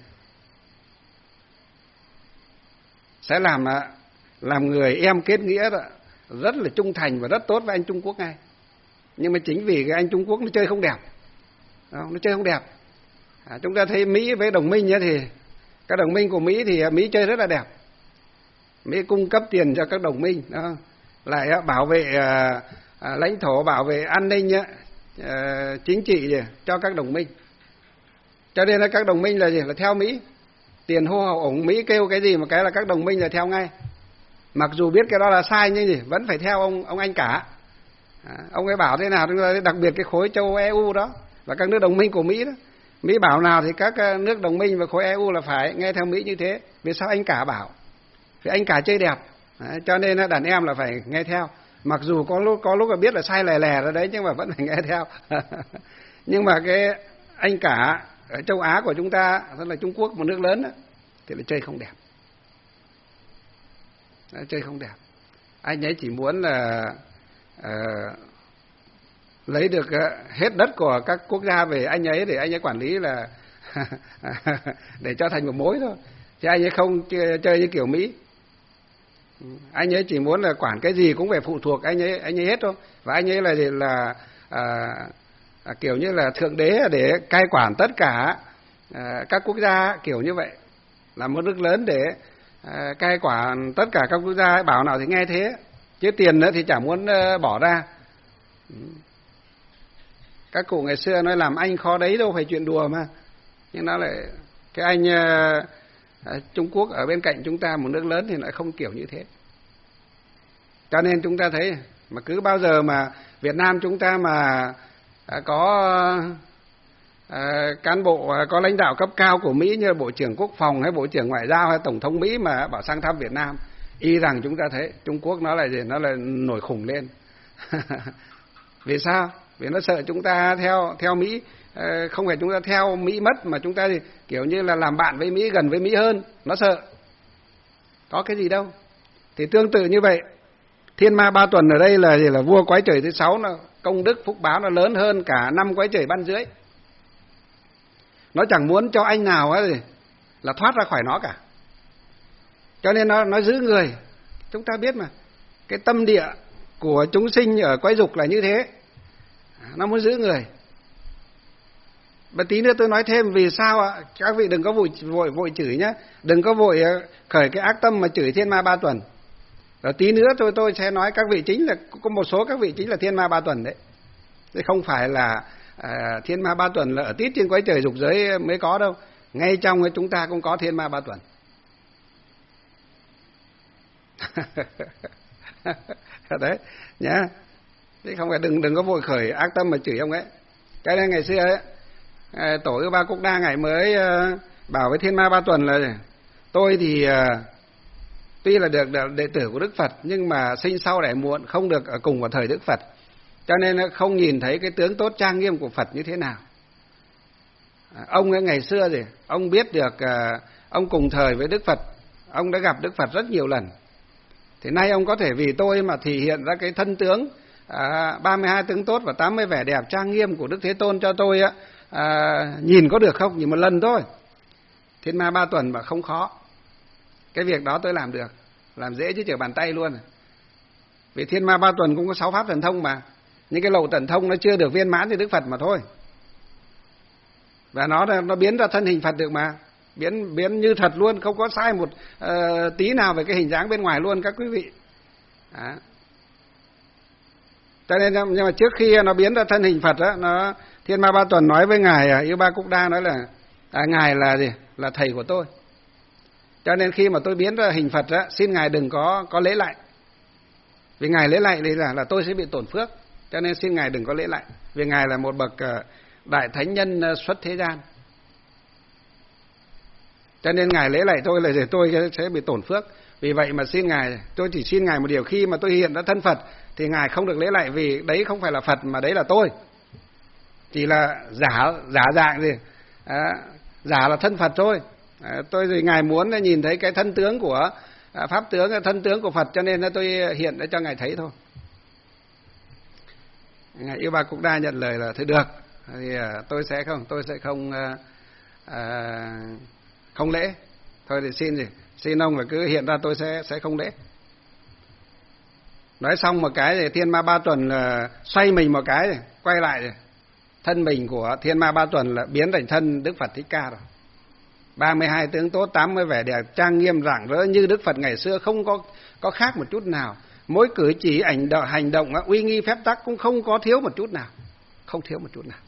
sẽ làm người em kết nghĩa đó, rất là trung thành và rất tốt với anh Trung Quốc ngay. Nhưng mà chính vì cái anh Trung Quốc nó chơi không đẹp, nó chơi không đẹp. Chúng ta thấy Mỹ với đồng minh nhé, thì các đồng minh của Mỹ thì Mỹ chơi rất là đẹp. Mỹ cung cấp tiền cho các đồng minh, đó. Lại bảo vệ lãnh thổ, bảo vệ an ninh chính trị cho các đồng minh. Cho nên là các đồng minh là gì? Là theo Mỹ. Tiền hô hào ủng Mỹ kêu cái gì mà cái là các đồng minh là theo ngay. Mặc dù biết cái đó là sai nhưng gì vẫn phải theo ông anh cả. Ông ấy bảo thế nào, đặc biệt cái khối châu Âu EU đó và các nước đồng minh của Mỹ đó. Mỹ bảo nào thì các nước đồng minh và khối EU là phải nghe theo Mỹ như thế. Vì sao anh cả bảo? Vì anh cả chơi đẹp, cho nên đàn em là phải nghe theo. Mặc dù có lúc là biết là sai lè lè rồi đấy, nhưng mà vẫn phải nghe theo. Nhưng mà cái anh cả ở châu Á của chúng ta, tức là Trung Quốc, một nước lớn đó, thì là chơi không đẹp. Chơi không đẹp. Anh ấy chỉ muốn là lấy được hết đất của các quốc gia về anh ấy để anh ấy quản lý, là để cho thành một mối thôi. Chứ anh ấy không chơi như kiểu Mỹ. Anh ấy chỉ muốn là quản cái gì cũng phải phụ thuộc anh ấy hết thôi. Và anh ấy là kiểu như là thượng đế để cai quản tất cả các quốc gia kiểu như vậy. Là một nước lớn để cai quản tất cả các quốc gia, bảo nào thì nghe thế. Chứ tiền nữa thì chả muốn bỏ ra. Các cụ ngày xưa nói làm anh khó đấy, đâu phải chuyện đùa mà. Nhưng nó lại cái anh Trung Quốc ở bên cạnh chúng ta, một nước lớn, thì lại không kiểu như thế. Cho nên chúng ta thấy mà cứ bao giờ mà Việt Nam chúng ta mà có cán bộ, có lãnh đạo cấp cao của Mỹ như Bộ trưởng Quốc phòng hay Bộ trưởng Ngoại giao hay Tổng thống Mỹ mà bảo sang thăm Việt Nam, y rằng chúng ta thấy Trung Quốc nó là gì? Nó là nổi khùng lên. Vì sao? Vì nó sợ chúng ta theo Mỹ. Không phải chúng ta theo Mỹ mất, mà chúng ta thì kiểu như là làm bạn với Mỹ, gần với Mỹ hơn. Nó sợ. Có cái gì đâu. Thì tương tự như vậy, thiên ma ba tuần ở đây là gì? Là vua cõi trời thứ 6, nó công đức phúc báo nó lớn hơn cả 5 cõi trời ban dưới. Nó chẳng muốn cho anh nào ấy là thoát ra khỏi nó cả. Cho nên nó giữ người. Chúng ta biết mà, cái tâm địa của chúng sinh ở cõi dục là như thế. Nó muốn giữ người. Và tí nữa tôi nói thêm vì sao ạ. Các vị đừng có vội chửi nhé. Đừng có vội khởi cái ác tâm mà chửi thiên ma ba tuần. Rồi tí nữa tôi sẽ nói các vị chính là, có một số các vị chính là thiên ma ba tuần đấy. Thế không phải là thiên ma ba tuần là ở tít trên cõi trời dục giới mới có đâu. Ngay trong chúng ta cũng có thiên ma ba tuần. Đấy nhá. Thế không phải đừng có vội khởi ác tâm mà chửi ông ấy. Cái này ngày xưa ấy, tổ Ưu Ba Cúc Đa ngày mới bảo với thiên ma ba tuần là tôi thì tuy là được đệ tử của Đức Phật, nhưng mà sinh sau đẻ muộn, không được ở cùng vào thời Đức Phật, cho nên không nhìn thấy cái tướng tốt trang nghiêm của Phật như thế nào. Ông ấy ngày xưa gì, ông biết được, ông cùng thời với Đức Phật, ông đã gặp Đức Phật rất nhiều lần. Thì nay ông có thể vì tôi mà thể hiện ra cái thân tướng 32 tướng tốt và 80 vẻ đẹp trang nghiêm của Đức Thế Tôn cho tôi á, nhìn có được không? Nhìn một lần thôi. Thiên Ma Ba Tuần mà không khó. Cái việc đó tôi làm được, làm dễ chứ trở bàn tay luôn. Vì Thiên Ma Ba Tuần cũng có 6 pháp thần thông mà. Những cái lậu thần thông nó chưa được viên mãn thì Đức Phật mà thôi. Và nó biến ra thân hình Phật được mà. Biến như thật luôn, không có sai một tí nào về cái hình dáng bên ngoài luôn các quý vị. Đó. Cho nên nhưng mà trước khi nó biến ra thân hình Phật á, Thiên Ma Ba Tuần nói với ngài Yêu Ba Cúc Đa, nói là ngài là gì? Là thầy của tôi. Cho nên khi mà tôi biến ra hình Phật á, xin ngài đừng có lễ lại. Vì ngài lễ lại thì là tôi sẽ bị tổn phước. Cho nên xin ngài đừng có lễ lại. Vì ngài là một bậc đại thánh nhân xuất thế gian. Cho nên ngài lễ lại tôi là để tôi sẽ bị tổn phước. Vì vậy mà xin ngài, tôi chỉ xin ngài một điều, khi mà tôi hiện ra thân Phật thì ngài không được lễ lại, vì đấy không phải là Phật mà đấy là tôi. Chỉ là giả dạng gì, giả là thân Phật thôi. Tôi thì ngài muốn nhìn thấy cái thân tướng của pháp tướng, thân tướng của Phật, cho nên tôi hiện để cho ngài thấy thôi. Ngài Yêu Ba Cúc Đa nhận lời là thôi được, thì tôi sẽ không lễ. Thôi thì xin ông là cứ hiện ra, tôi sẽ không lễ. Nói xong một cái thì Thiên Ma Ba Tuần là xoay mình một cái, quay lại rồi. Thân mình của Thiên Ma Ba Tuần là biến thành thân Đức Phật Thích Ca rồi. 32 tướng tốt, 80 vẻ đẹp trang nghiêm rạng rỡ như Đức Phật ngày xưa, không có khác một chút nào. Mỗi cử chỉ hành động uy nghi phép tắc cũng không có thiếu một chút nào, không thiếu một chút nào.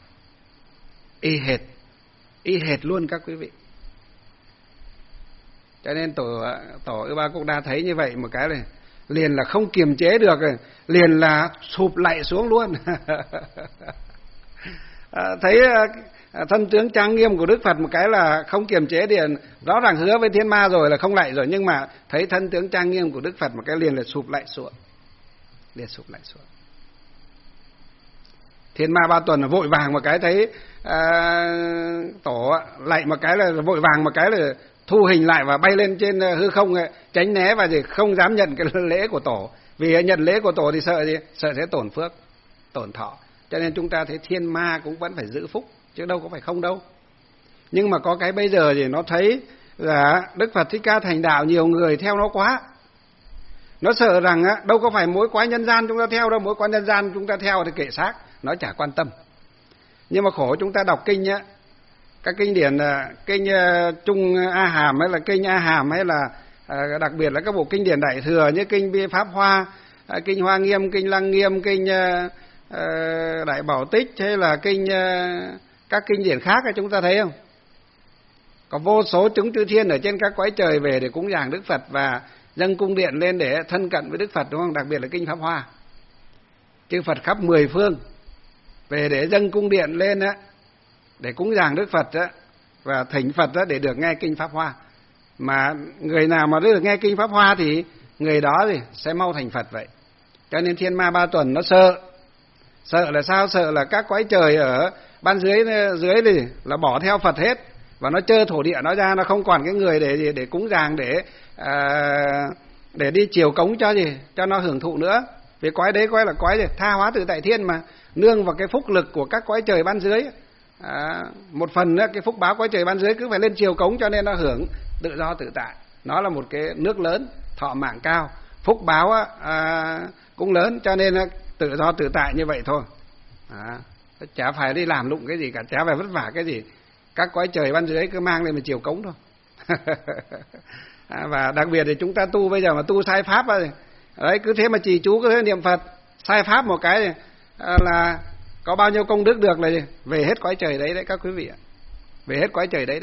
Y hệt luôn các quý vị. Cho nên tổ Yêu Ba Cúc Đa thấy như vậy một cái này, liền là không kiềm chế được, liền là sụp lạy xuống luôn. Thấy thân tướng trang nghiêm của Đức Phật một cái là không kiềm chế, liền rõ ràng hứa với Thiên Ma rồi là không lạy rồi, nhưng mà thấy thân tướng trang nghiêm của Đức Phật một cái liền là sụp lạy xuống. Thiên Ma Ba Tuần là vội vàng một cái, thấy tổ lạy một cái là vội vàng một cái là thu hình lại và bay lên trên hư không, tránh né và không dám nhận cái lễ của tổ. Vì nhận lễ của tổ thì sợ sẽ tổn phước, tổn thọ. Cho nên chúng ta thấy thiên ma cũng vẫn phải giữ phúc, chứ đâu có phải không đâu. Nhưng mà có cái bây giờ thì nó thấy là Đức Phật Thích Ca thành đạo, nhiều người theo nó quá. Nó sợ rằng đâu có phải mỗi quái nhân gian chúng ta theo đâu, mỗi quái nhân gian chúng ta theo thì kệ xác, nó chả quan tâm. Nhưng mà khổ chúng ta đọc kinh á, các kinh điển, kinh Trung A Hàm hay là kinh A Hàm, hay là đặc biệt là các bộ kinh điển Đại Thừa như kinh Bi Pháp Hoa, kinh Hoa Nghiêm, kinh Lăng Nghiêm, kinh Đại Bảo Tích, hay là các kinh điển khác chúng ta thấy không? Có vô số chúng chư thiên ở trên các cõi trời về để cúng dường Đức Phật và dâng cung điện lên để thân cận với Đức Phật, đúng không? Đặc biệt là kinh Pháp Hoa, chư Phật khắp 10 phương về để dâng cung điện lên để cúng dường Đức Phật và thỉnh Phật để được nghe kinh Pháp Hoa. Mà người nào mà được nghe kinh Pháp Hoa thì người đó thì sẽ mau thành Phật vậy. Cho nên Thiên Ma Ba Tuần nó sợ là sao? Sợ là các cõi trời ở ban dưới thì là bỏ theo Phật hết, và nó trơ thổ địa nó ra, nó không còn cái người để cúng dường, để đi chiều cống cho nó hưởng thụ nữa. Vì cõi đấy là cõi tha hóa tự tại thiên mà, nương vào cái phúc lực của các cõi trời ban dưới. Một phần cái phúc báo cõi trời ban dưới cứ phải lên chiều cống, cho nên nó hưởng tự do tự tại. Nó là một cái nước lớn, thọ mạng cao, phúc báo cũng lớn, cho nên tự do tự tại như vậy thôi. Chả phải đi làm lụng cái gì cả, chả phải vất vả cái gì. Các cõi trời ban dưới cứ mang lên mà chiều cống thôi. Và đặc biệt thì chúng ta tu bây giờ mà tu sai pháp đấy, cứ thế mà trì chú, cứ thế niệm Phật sai pháp một cái là có bao nhiêu công đức được là về hết cõi trời đấy các quý vị ạ. Về hết cõi trời đấy.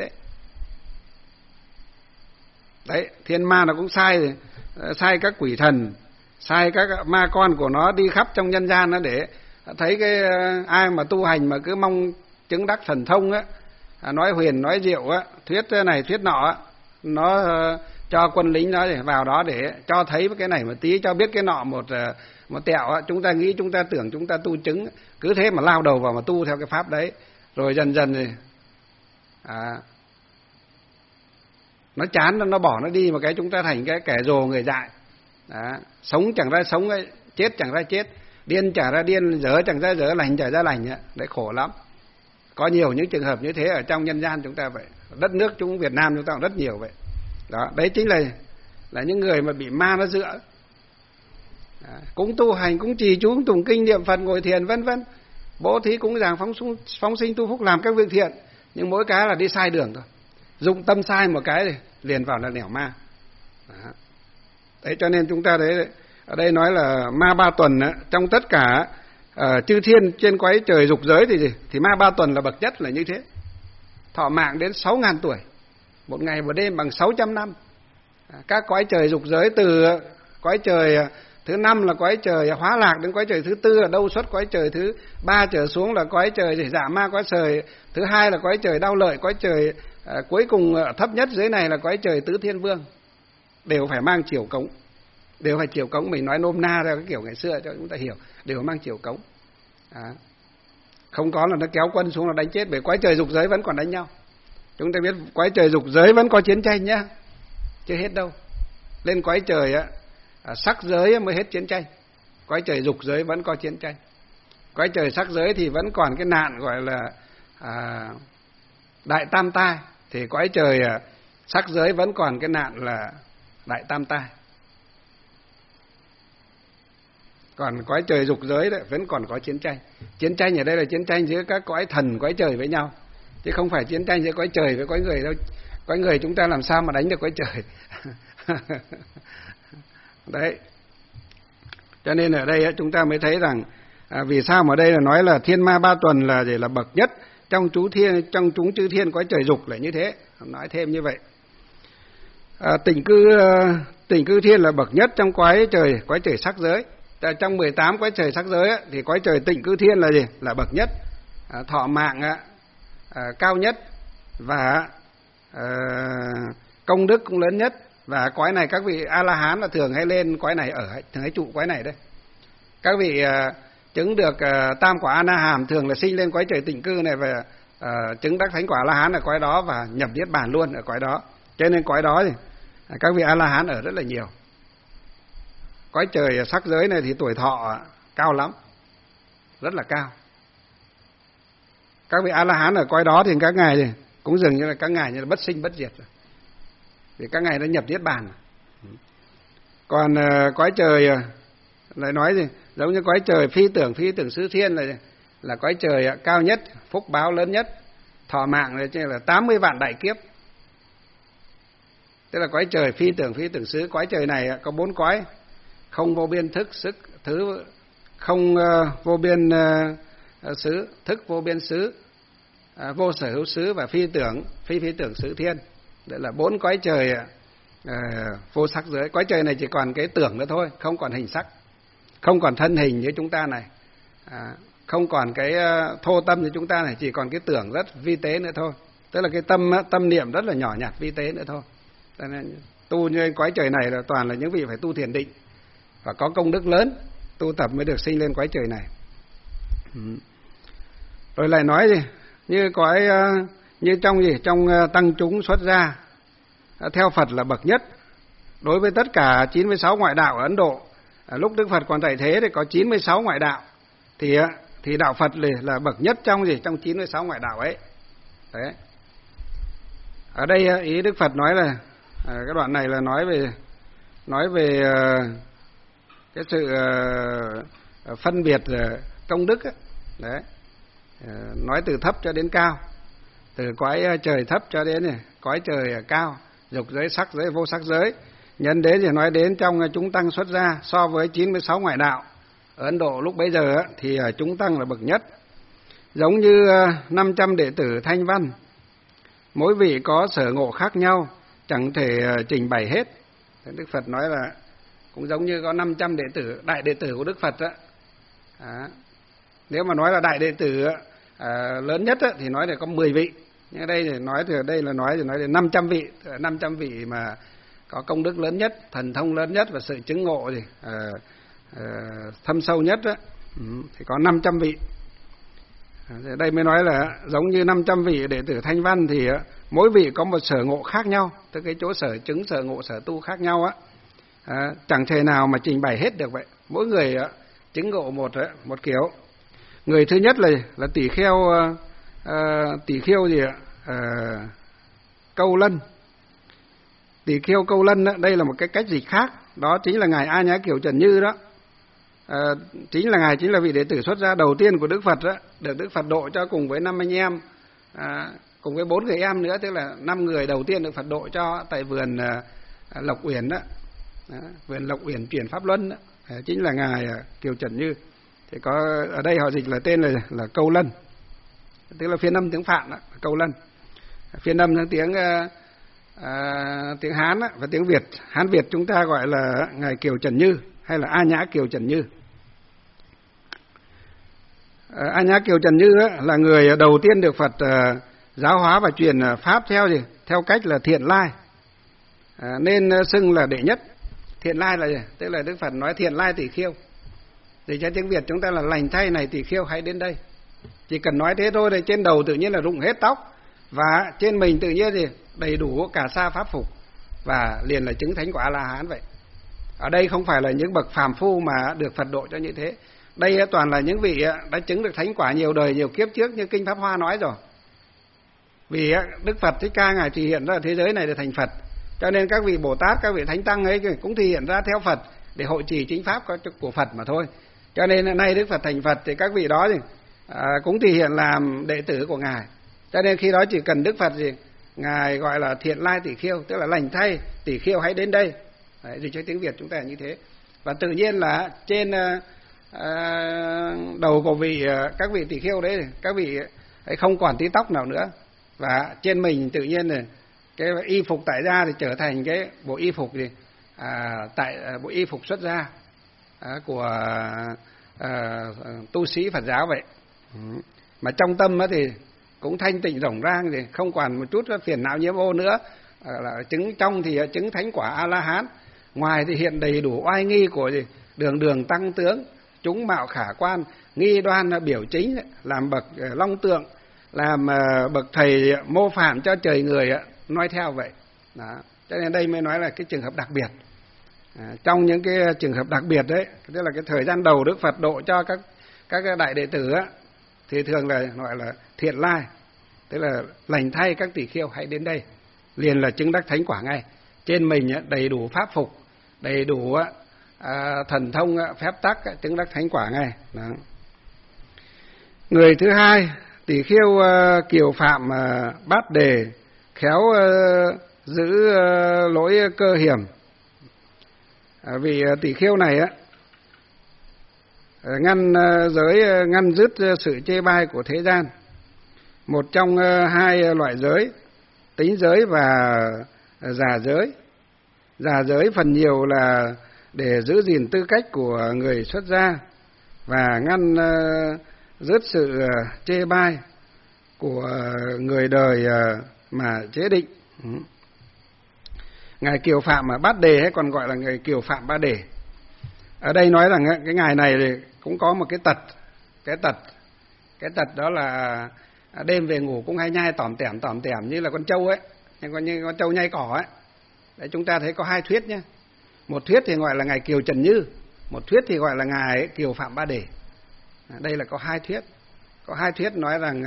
Đấy, thiên ma nó cũng sai các quỷ thần, sai các ma con của nó đi khắp trong nhân gian để thấy ai mà tu hành mà cứ mong chứng đắc thần thông nói huyền nói diệu thuyết này thuyết nọ, nó cho quân lính nó vào đó để cho thấy cái này một tí, cho biết cái nọ một tẹo. Chúng ta nghĩ, chúng ta tưởng chúng ta tu chứng, cứ thế mà lao đầu vào mà tu theo cái pháp đấy, rồi dần dần Nó chán, nó bỏ nó đi, một cái chúng ta thành cái kẻ rồ người dại. Sống chẳng ra sống, chết chẳng ra chết, điên chẳng ra điên, dở chẳng ra dở, lành chẳng ra lành. Đấy, khổ lắm. Có nhiều những trường hợp như thế ở trong nhân gian chúng ta vậy. Đất nước chúng Việt Nam chúng ta cũng rất nhiều vậy. Đó, đấy chính là những người mà bị ma nó dựa. Cũng tu hành, cũng trì chú, cũng tụng kinh niệm Phật, ngồi thiền vân vân, bố thí cúng dường, phóng sinh tu phúc, làm các việc thiện, nhưng mỗi cái là đi sai đường thôi. Dụng tâm sai một cái thì liền vào là nẻo ma. Đấy, cho nên chúng ta đấy, ở đây nói là ma ba tuần á, trong tất cả chư thiên trên cõi trời dục giới thì gì? Thì ma ba tuần là bậc nhất là như thế. Thọ mạng đến 6.000 tuổi, một ngày một đêm bằng 600 năm. Các cõi trời dục giới, từ cõi trời thứ 5 là cõi trời hóa lạc, đến cõi trời thứ 4 là đâu xuất, cõi trời thứ 3 trở xuống là cõi trời giả ma, cõi trời thứ 2 là cõi trời đau lợi, cõi trời cuối cùng thấp nhất dưới này là cõi trời tứ thiên vương, đều phải mang chiều cống. Đều phải chiều cống, mình nói nôm na theo cái kiểu ngày xưa cho chúng ta hiểu, đều mang chiều cống. Không có là nó kéo quân xuống là đánh chết, bởi cõi trời dục giới vẫn còn đánh nhau. Chúng ta biết cõi trời dục giới vẫn có chiến tranh nhá, chưa hết đâu. Lên cõi trời sắc giới mới hết chiến tranh, cõi trời dục giới vẫn có chiến tranh. Cõi trời sắc giới thì vẫn còn cái nạn gọi là đại tam tai, thì cõi trời sắc giới vẫn còn cái nạn là đại tam tai. Còn cõi trời dục giới đấy vẫn còn có chiến tranh. Chiến tranh ở đây là chiến tranh giữa các cõi thần cõi trời với nhau, chứ không phải chiến tranh giữa cõi trời với cõi người đâu. Cõi người chúng ta làm sao mà đánh được cõi trời. Đấy. Cho nên ở đây chúng ta mới thấy rằng vì sao mà đây là nói là thiên ma ba tuần là để là bậc nhất trong chúng chư thiên cõi trời dục là như thế, nói thêm như vậy. Tịnh cư thiên là bậc nhất trong cõi trời sắc giới. Trong 18 cõi trời sắc giới ấy, thì cõi trời tịnh cư thiên là gì? Là bậc nhất, thọ mạng cao nhất, và công đức cũng lớn nhất. Và cõi này các vị A La Hán là thường hay lên cõi này ở, thường hay trụ cõi này đây. Các vị chứng được tam quả A Na Hàm thường là sinh lên cõi trời tịnh cư này, và chứng đắc thánh quả A La Hán ở cõi đó, và nhập niết bàn luôn ở cõi đó. Cho nên cõi đó thì các vị A La Hán ở rất là nhiều. Cõi trời sắc giới này thì tuổi thọ cao lắm, rất là cao. Các vị A La Hán ở cõi đó thì các ngài thì cũng dường như là các ngài như là bất sinh bất diệt rồi, vì các ngài đã nhập niết bàn. Còn cõi trời lại nói gì? Giống như cõi trời phi tưởng xứ thiên là cõi trời cao nhất, phúc báo lớn nhất, thọ mạng là 80 vạn đại kiếp. Tức là cõi trời phi tưởng xứ. Cõi trời này có 4 cõi: không vô biên thức sức thứ, không vô biên xứ, thức vô biên xứ, vô sở hữu xứ, và phi tưởng xứ thiên. Đấy là 4 cõi trời vô sắc giới. Cõi trời này chỉ còn cái tưởng nữa thôi, không còn hình sắc, không còn thân hình như chúng ta này, không còn cái thô tâm như chúng ta này, chỉ còn cái tưởng rất vi tế nữa thôi. Tức là cái tâm niệm rất là nhỏ nhặt vi tế nữa thôi. Cho nên tu như cõi trời này là toàn là những vị phải tu thiền định và có công đức lớn, tu tập mới được sinh lên cõi trời này. Rồi lại nói gì? Như cõi như trong tăng chúng xuất gia theo Phật là bậc nhất. Đối với tất cả 96 ngoại đạo ở Ấn Độ, lúc Đức Phật còn tại thế thì có 96 ngoại đạo, thì đạo Phật là bậc nhất trong 96 ngoại đạo ấy. Đấy. Ở đây ý Đức Phật nói là cái đoạn này là nói về cái sự phân biệt công đức ấy. Đấy. Nói từ thấp cho đến cao, từ cõi trời thấp cho đến cõi trời cao, dục giới, sắc giới, vô sắc giới. Nhân đến thì nói đến trong chúng tăng xuất gia, so với 96 ngoại đạo ở Ấn Độ lúc bấy giờ thì chúng tăng là bậc nhất. Giống như 500 đệ tử Thanh Văn, mỗi vị có sở ngộ khác nhau, chẳng thể trình bày hết. Đức Phật nói là cũng giống như có 500 đệ tử, đại đệ tử của Đức Phật đó. Nếu mà nói là đại đệ tử lớn nhất thì nói là có 10 vị. Nhưng đây thì nói là 500 vị, 500 vị mà có công đức lớn nhất, thần thông lớn nhất và sự chứng ngộ thâm sâu nhất đó, thì có 500 vị. Đây mới nói là giống như 500 vị đệ tử Thanh Văn thì mỗi vị có một sở ngộ khác nhau, tức cái chỗ sở chứng, sở ngộ, sở tu khác nhau á. Chẳng thể nào mà trình bày hết được vậy. Mỗi người chứng ngộ một kiểu. Người thứ nhất là tỷ kheo gì ạ? Câu Lân. Tỷ kheo Câu Lân đó, đây là một cái cách dịch khác, đó chính là ngài A Nhã Kiều Trần Như đó. Chính là vị đệ tử xuất gia đầu tiên của Đức Phật đó, được Đức Phật độ cho cùng với 5 anh em, cùng với 4 người em nữa, tức là 5 người đầu tiên được Phật độ cho tại vườn Lộc Uyển đó. Vườn Lộc Uyển chuyển Pháp Luân đó. Chính là ngài Kiều Trần Như. Thì có ở đây họ dịch là tên là Câu Lân, tức là phiên âm tiếng Phạn đó, Câu Lân. Phiên âm sang tiếng Hán đó, và tiếng Việt, Hán Việt chúng ta gọi là ngài Kiều Trần Như hay là A Nhã Kiều Trần Như. A Nhã Kiều Trần Như là người đầu tiên được Phật giáo hóa và truyền pháp theo cách là thiện lai, nên xưng là đệ nhất. Thiện lai là gì? Tức là Đức Phật nói thiện lai tỷ kheo. Để cho tiếng Việt chúng ta là lành thay này tỷ kheo hãy đến đây. Chỉ cần nói thế thôi thì trên đầu tự nhiên là rụng hết tóc, và trên mình tự nhiên thì đầy đủ cả sa pháp phục, và liền là chứng thánh quả A-la-hán vậy. Ở đây không phải là những bậc phàm phu mà được Phật độ cho như thế. Đây toàn là những vị đã chứng được thánh quả nhiều đời nhiều kiếp trước, như kinh Pháp Hoa nói rồi. Vì Đức Phật Thích Ca ngài thể hiện ra thế giới này để thành Phật, cho nên các vị Bồ Tát, các vị Thánh Tăng ấy cũng thể hiện ra theo Phật để hộ trì chính pháp của Phật mà thôi. Cho nên nay Đức Phật thành Phật thì các vị đó thì cũng thể hiện làm đệ tử của ngài. Cho nên khi đó chỉ cần Đức Phật gì ngài gọi là thiện lai tỷ kheo, tức là lành thay tỷ kheo hãy đến đây. Đấy, dịch cho tiếng Việt chúng ta là như thế. Và tự nhiên là trên đầu của các vị tỷ kheo đấy, các vị ấy không còn tí tóc nào nữa, và trên mình tự nhiên này cái y phục tại gia thì trở thành cái bộ y phục gì bộ y phục xuất gia của tu sĩ Phật giáo vậy. Mà trong tâm thì cũng thanh tịnh rộng rang, thì không còn một chút phiền não nhiễm ô nữa. Chứng trong thì chứng thánh quả A-la-hán, ngoài thì hiện đầy đủ oai nghi của đường tăng tướng, chúng mạo khả quan, nghi đoan biểu chính, làm bậc long tượng, làm bậc thầy mô phạm cho trời người nói theo vậy. Đó. Cho nên đây mới nói là cái trường hợp đặc biệt. Trong những cái trường hợp đặc biệt đấy, tức là cái thời gian đầu Đức Phật độ cho các đại đệ tử thì thường là gọi là thiện lai, tức là lành thay các tỷ kheo hãy đến đây, liền là chứng đắc thánh quả ngay. Trên mình đầy đủ pháp phục, đầy đủ thần thông phép tắc, chứng đắc thánh quả ngay. Đó. Người thứ hai, tỷ kheo Kiều Phạm Bát Đề, khéo giữ lỗi cơ hiểm. Vì tỷ kheo này ngăn dứt sự chê bai của thế gian, một trong hai loại giới, tính giới và giả giới. Giả giới phần nhiều là để giữ gìn tư cách của người xuất gia và ngăn dứt sự chê bai của người đời mà chế định. Ngài Kiều Phạm Bát Đề hay còn gọi là ngài Kiều Phạm Ba Đề. Ở đây nói rằng cái ngài này thì cũng có một cái tật đó là đêm về ngủ cũng hay nhai tỏm tẻm như là con trâu ấy, như con trâu nhai cỏ ấy. Đấy, chúng ta thấy có hai thuyết nhé. Một thuyết thì gọi là ngài Kiều Trần Như, một thuyết thì gọi là ngài Kiều Phạm Ba Đề. Đây là có hai thuyết. Có hai thuyết nói rằng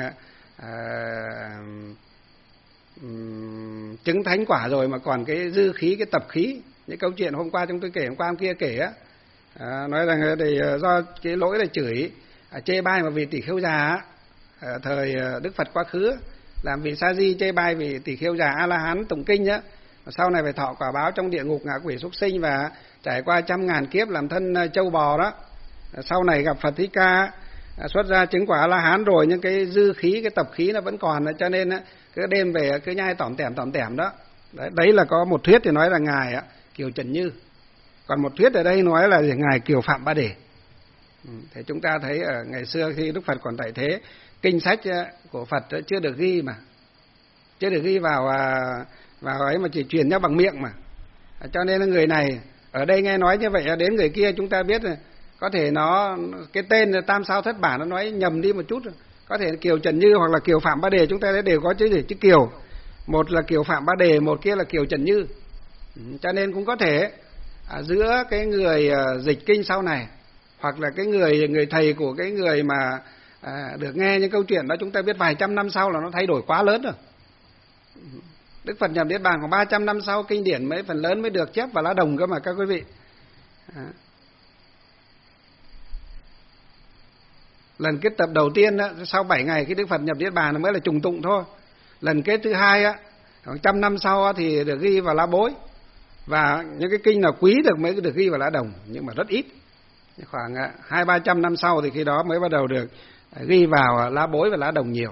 chứng thánh quả rồi mà còn cái dư khí, cái tập khí. Những câu chuyện hôm qua chúng tôi kể, hôm kia kể á, nói rằng thì do cái lỗi là chửi chê bai mà vì tỷ kheo già thời Đức Phật quá khứ, làm vị sa di chê bai vì tỷ kheo già A-la-hán tụng kinh á, sau này phải thọ quả báo trong địa ngục ngạ quỷ súc sinh và trải qua 100.000 kiếp làm thân trâu bò đó. Sau này gặp Phật Thích Ca xuất ra chứng quả A-la-hán rồi, nhưng cái dư khí, cái tập khí nó vẫn còn, cho nên cứ đêm về cứ nhai tỏm tẻm đó. Đấy là có một thuyết thì nói là ngài Kiều Trần Như, còn một thuyết ở đây nói là ngài Kiều Phạm Ba Đề. Thì chúng ta thấy ở ngày xưa khi Đức Phật còn tại thế, kinh sách của Phật chưa được ghi mà, chưa được ghi vào ấy mà chỉ truyền nhau bằng miệng mà, cho nên là người này ở đây nghe nói như vậy, đến người kia chúng ta biết rồi, có thể nó cái tên Tam Sao Thất Bản nó nói nhầm đi một chút, có thể Kiều Trần Như hoặc là Kiều Phạm Ba Đề, chúng ta đều có chữ gì? Chữ Kiều. Một là Kiều Phạm Ba Đề, một kia là Kiều Trần Như. Cho nên cũng có thể giữa cái người dịch kinh sau này, hoặc là cái người thầy của cái người mà được nghe những câu chuyện đó, chúng ta biết vài trăm năm sau là nó thay đổi quá lớn rồi. Đức Phật nhập Niết Bàn khoảng 300 năm sau, kinh điển mấy phần lớn mới được chép vào lá đồng cơ mà các quý vị. Lần kết tập đầu tiên á, sau 7 ngày khi Đức Phật nhập Niết Bàn mới là trùng tụng thôi. Lần kết thứ hai á, khoảng 100 năm sau á, thì được ghi vào lá bối. Và những cái kinh nào quý được mới được ghi vào lá đồng, nhưng mà rất ít. Khoảng 200-300 năm sau thì khi đó mới bắt đầu được ghi vào lá bối và lá đồng nhiều.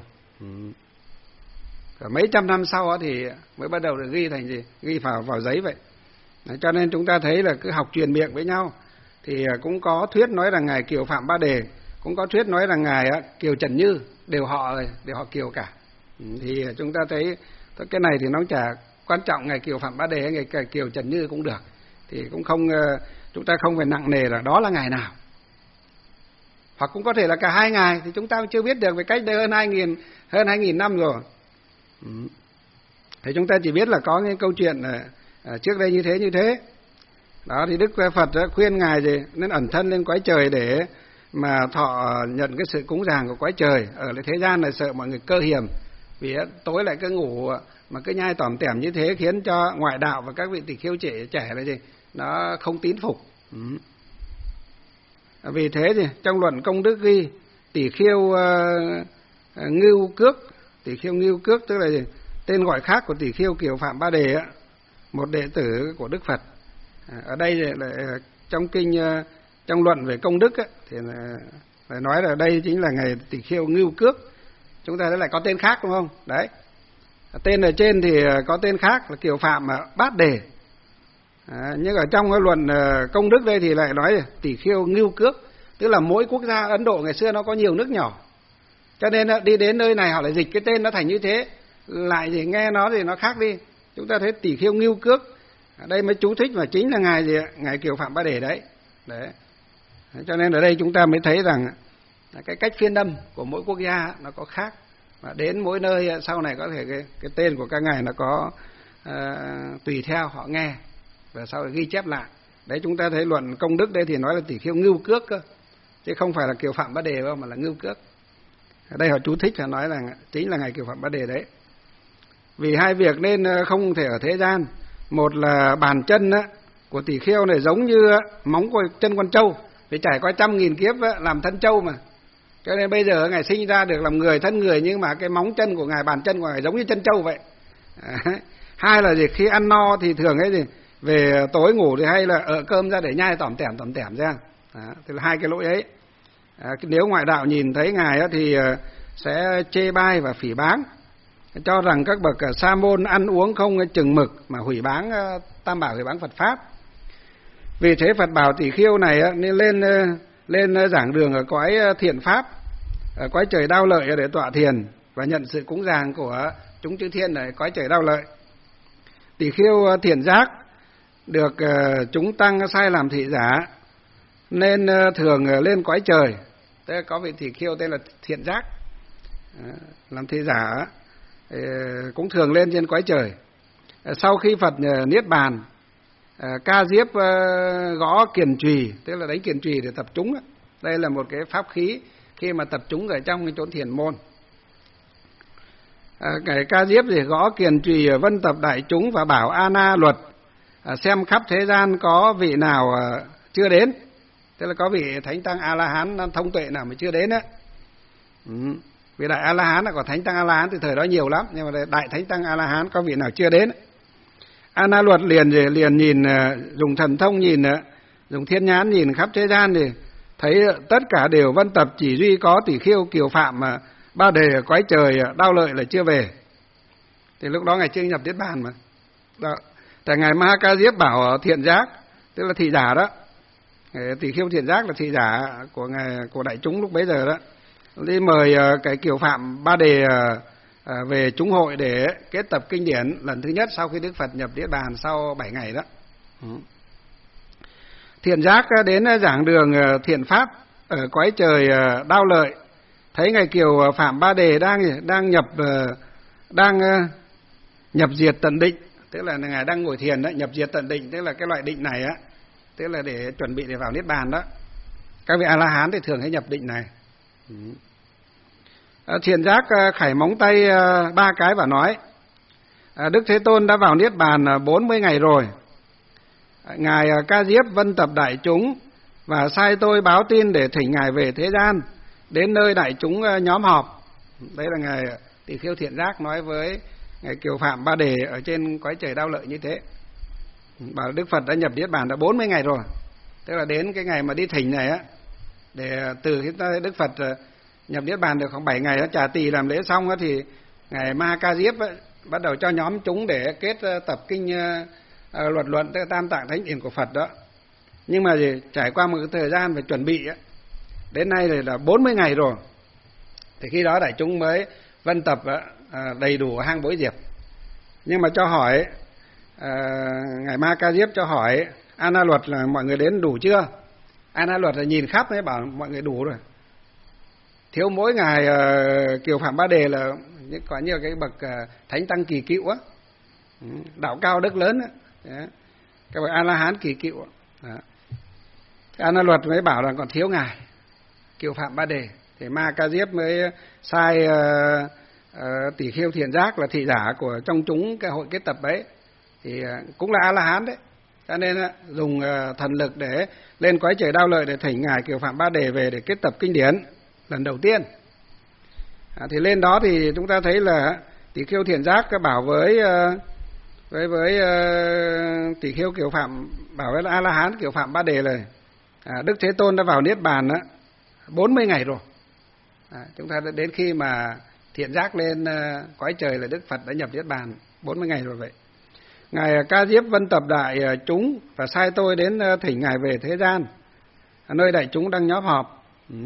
Và mấy trăm năm sau thì mới bắt đầu được ghi thành gì? Ghi vào giấy vậy. Cho nên chúng ta thấy là cứ học truyền miệng với nhau. Thì cũng có thuyết nói rằng ngài Kiều Phạm Ba Đề, cũng có thuyết nói rằng ngài Kiều Trần Như, đều họ Kiều cả. Thì chúng ta thấy cái này thì nó chả quan trọng, ngài Kiều Phạm Ba Đề hay ngài Kiều Trần Như cũng được. Thì cũng không, chúng ta không phải nặng nề là đó là ngài nào. Hoặc cũng có thể là cả hai ngài, thì chúng ta chưa biết được, về cách đây hơn 2.000 năm rồi. Thì chúng ta chỉ biết là có những câu chuyện trước đây như thế. Đó thì Đức Phật khuyên ngài gì nên ẩn thân lên cõi trời để mà thọ nhận cái sự cúng dường của cõi trời. Ở lại thế gian này sợ mọi người cơ hiểm, vì tối lại cứ ngủ mà cứ nhai tỏm tẻm như thế, khiến cho ngoại đạo và các vị tỳ kheo trẻ là gì nó không tín phục. Vì thế thì trong luận công đức ghi tỳ kheo Ngưu Cước. Tỳ kheo Ngưu Cước tức là gì? Tên gọi khác của tỳ kheo Kiều Phạm Ba Đề á, một đệ tử của Đức Phật. Ở đây là trong kinh, trong luận về công đức á, thì là nói là đây chính là ngài tỳ kheo Ngưu Cước. Chúng ta thấy lại có tên khác đúng không? Đấy. Tên ở trên thì có tên khác là Kiều Phạm Bát Đề. Nhưng ở trong cái luận công đức đây thì lại nói tỳ kheo Ngưu Cước, tức là mỗi quốc gia Ấn Độ ngày xưa nó có nhiều nước nhỏ. Cho nên đi đến nơi này họ lại dịch cái tên nó thành như thế, lại thì nghe nó thì nó khác đi. Chúng ta thấy tỳ kheo Ngưu Cước, ở đây mới chú thích mà chính là ngài gì ạ? Ngài Kiều Phạm Ba Đề đấy. Cho nên ở đây chúng ta mới thấy rằng cái cách phiên âm của mỗi quốc gia nó có khác, và đến mỗi nơi sau này có thể cái tên của các ngài nó có tùy theo họ nghe và sau ghi chép lại. Đấy, chúng ta thấy luận công đức đây thì nói là tỳ kheo Ngưu Cước cơ, chứ không phải là Kiều Phạm Ba Đề đâu, mà là Ngưu Cước. Ở đây họ chú thích là nói rằng chính là ngài Kiều Phạm Ba Đề đấy. Vì hai việc nên không thể ở thế gian. Một là bàn chân của tỳ kheo này giống như móng của chân con trâu, phải trải qua 100.000 kiếp làm thân trâu mà. Cho nên bây giờ ngài sinh ra được làm người, thân người, nhưng mà cái móng chân của ngài, bàn chân của ngài giống như chân trâu vậy. Hai là gì? Khi ăn no thì thường ấy gì về tối ngủ thì hay là ở cơm ra để nhai tỏm tẻm ra. Thì là hai cái lỗi ấy. Nếu ngoại đạo nhìn thấy ngài thì sẽ chê bai và phỉ báng, cho rằng các bậc sa môn ăn uống không chừng mực mà hủy báng tam bảo, hủy báng Phật pháp. Vì thế Phật bảo tỳ kheo này nên lên giảng đường ở cõi thiện pháp, ở cõi trời Đao Lợi để tọa thiền và nhận sự cúng dường của chúng chư thiên ở cõi trời Đao Lợi. Tỳ kheo thiện giác được chúng tăng sai làm thị giả nên thường lên cõi trời. Tức là có vị tỳ kheo tên là thiện giác làm thị giả cũng thường lên trên cõi trời. Sau khi Phật niết bàn, ca diếp gõ kiền trùy, tức là đánh kiền trùy để tập trung. Đây là một cái pháp khí khi mà tập trung ở trong cái chốn thiền môn. Cái ca diếp thì gõ kiền trùy vân tập đại chúng và bảo A Na luật, xem khắp thế gian có vị nào chưa đến, tức là có vị thánh tăng A La Hán thông tuệ nào mà chưa đến á. Vì đại A La Hán là có thánh tăng A La Hán thì thời đó nhiều lắm, nhưng mà đại thánh tăng A La Hán có vị nào chưa đến. A Na luật liền nhìn, dùng thần thông nhìn, dùng thiên nhãn nhìn khắp thế gian thì thấy tất cả đều vân tập, chỉ duy có tỳ kheo Kiều Phạm Ba Đề ở cõi trời Đao Lợi là chưa về. Thì lúc đó ngài chưa nhập Niết Bàn mà. Đó. Tại ngài Ma Ca Diếp bảo thiện giác, tức là thị giả đó. Tỳ kheo thiện giác là thị giả của ngài, của đại chúng lúc bấy giờ đó. Đi mời cái Kiều Phạm Ba Đề về chúng hội để kết tập kinh điển lần thứ nhất sau khi Đức Phật nhập Niết Bàn sau 7 ngày đó. Thiện giác đến giảng đường thiện pháp ở cõi trời Đao Lợi thấy ngài Kiều Phạm Ba Đề đang nhập diệt tận định, tức là ngài đang ngồi thiền đấy, nhập diệt tận định, tức là cái loại định này á, tức là để chuẩn bị để vào niết bàn đó. Các vị A La Hán thì thường hay nhập định này. Thiện giác khảy móng tay 3 cái và nói: Đức Thế Tôn đã vào niết bàn 40 ngày rồi. Ngài Ca Diếp vân tập đại chúng và sai tôi báo tin để thỉnh ngài về thế gian, đến nơi đại chúng nhóm họp. Đấy là ngài Tỳ Khưu Thiện Giác nói với ngài Kiều Phạm Ba Đề ở trên cõi trời Đao Lợi như thế. Bảo Đức Phật đã nhập niết bàn đã 40 ngày rồi, tức là đến cái ngày mà đi thỉnh này á, để từ khi Đức Phật nhập niết bàn được khoảng 7 ngày, Trà Tỳ làm lễ xong á, thì ngài Ma Ca Diếp bắt đầu cho nhóm chúng để kết tập kinh luật luận, tức là Tam Tạng Thánh Điển của Phật đó. Nhưng mà trải qua một cái thời gian phải chuẩn bị á, đến nay là 40 ngày rồi, thì khi đó đại chúng mới vân tập đầy đủ hang Bối Diệp. Nhưng mà cho hỏi ngài Ma Ca Diếp cho hỏi A Na Luật là mọi người đến đủ chưa? A Na Luật là nhìn khắp đấy, bảo mọi người đủ rồi, thiếu mỗi ngài Kiều Phạm Ba Đề là có nhiều cái bậc thánh tăng kỳ cựu á, đạo cao đức lớn á, các bậc A La Hán kỳ cựu á. A Na Luật mới bảo là còn thiếu ngài Kiều Phạm Ba Đề, thì Ma Ca Diếp mới sai Tỷ Khưu Thiện Giác là thị giả của trong chúng cái hội kết tập ấy, thì cũng là A La Hán đấy, cho nên dùng thần lực để lên cõi trời Đao Lợi để thỉnh ngài Kiều Phạm Ba Đề về để kết tập kinh điển lần đầu tiên. Thì lên đó thì chúng ta thấy là Tỷ Khưu Thiện Giác bảo với Tỷ Khưu Kiều Phạm, bảo với A La Hán Kiều Phạm Ba Đề là Đức Thế Tôn đã vào niết bàn 40 ngày rồi. Chúng ta đến khi mà Thiện Giác lên cõi trời là Đức Phật đã nhập niết bàn 40 ngày rồi vậy. Ngài Ca Diếp vân tập đại chúng và sai tôi đến thỉnh ngài về thế gian, nơi đại chúng đang nhóm họp.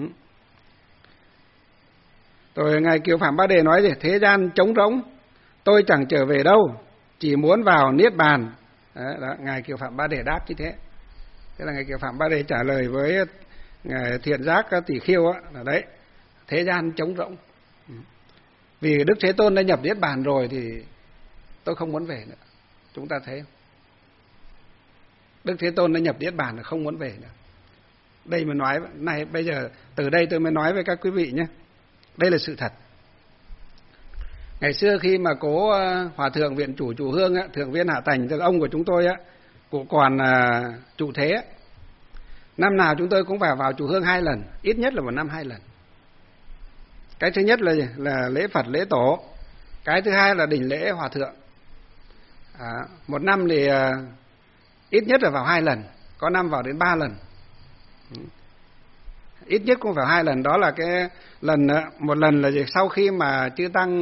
Rồi ngài Kiều Phạm Ba Đề nói gì? Thế gian trống rỗng, tôi chẳng trở về đâu, chỉ muốn vào niết bàn. Đó, ngài Kiều Phạm Ba Đề đáp như thế. Thế là ngài Kiều Phạm Ba Đề trả lời với ngài Thiện Giác Tỷ Khưu là đấy, thế gian trống rỗng, vì Đức Thế Tôn đã nhập niết bàn rồi thì tôi không muốn về nữa. Chúng ta thấy không? Đức Thế Tôn đã nhập niết bàn là không muốn về nữa. Đây mà nói này, bây giờ từ đây tôi mới nói với các quý vị nhé, đây là sự thật. Ngày xưa khi mà cố Hòa Thượng Viện Chủ Chùa Hương Thượng Viên Hạ Thành, tức là ông của chúng tôi cũng còn trụ thế, năm nào chúng tôi cũng phải vào Chùa Hương 2 lần, ít nhất là một năm 2 lần. Cái thứ nhất là lễ Phật lễ Tổ, cái thứ hai là đỉnh lễ Hòa Thượng. Một năm thì ít nhất là vào 2 lần, có năm vào đến 3 lần. Ít nhất cũng vào 2 lần. Đó là cái lần, một lần là sau khi mà chư tăng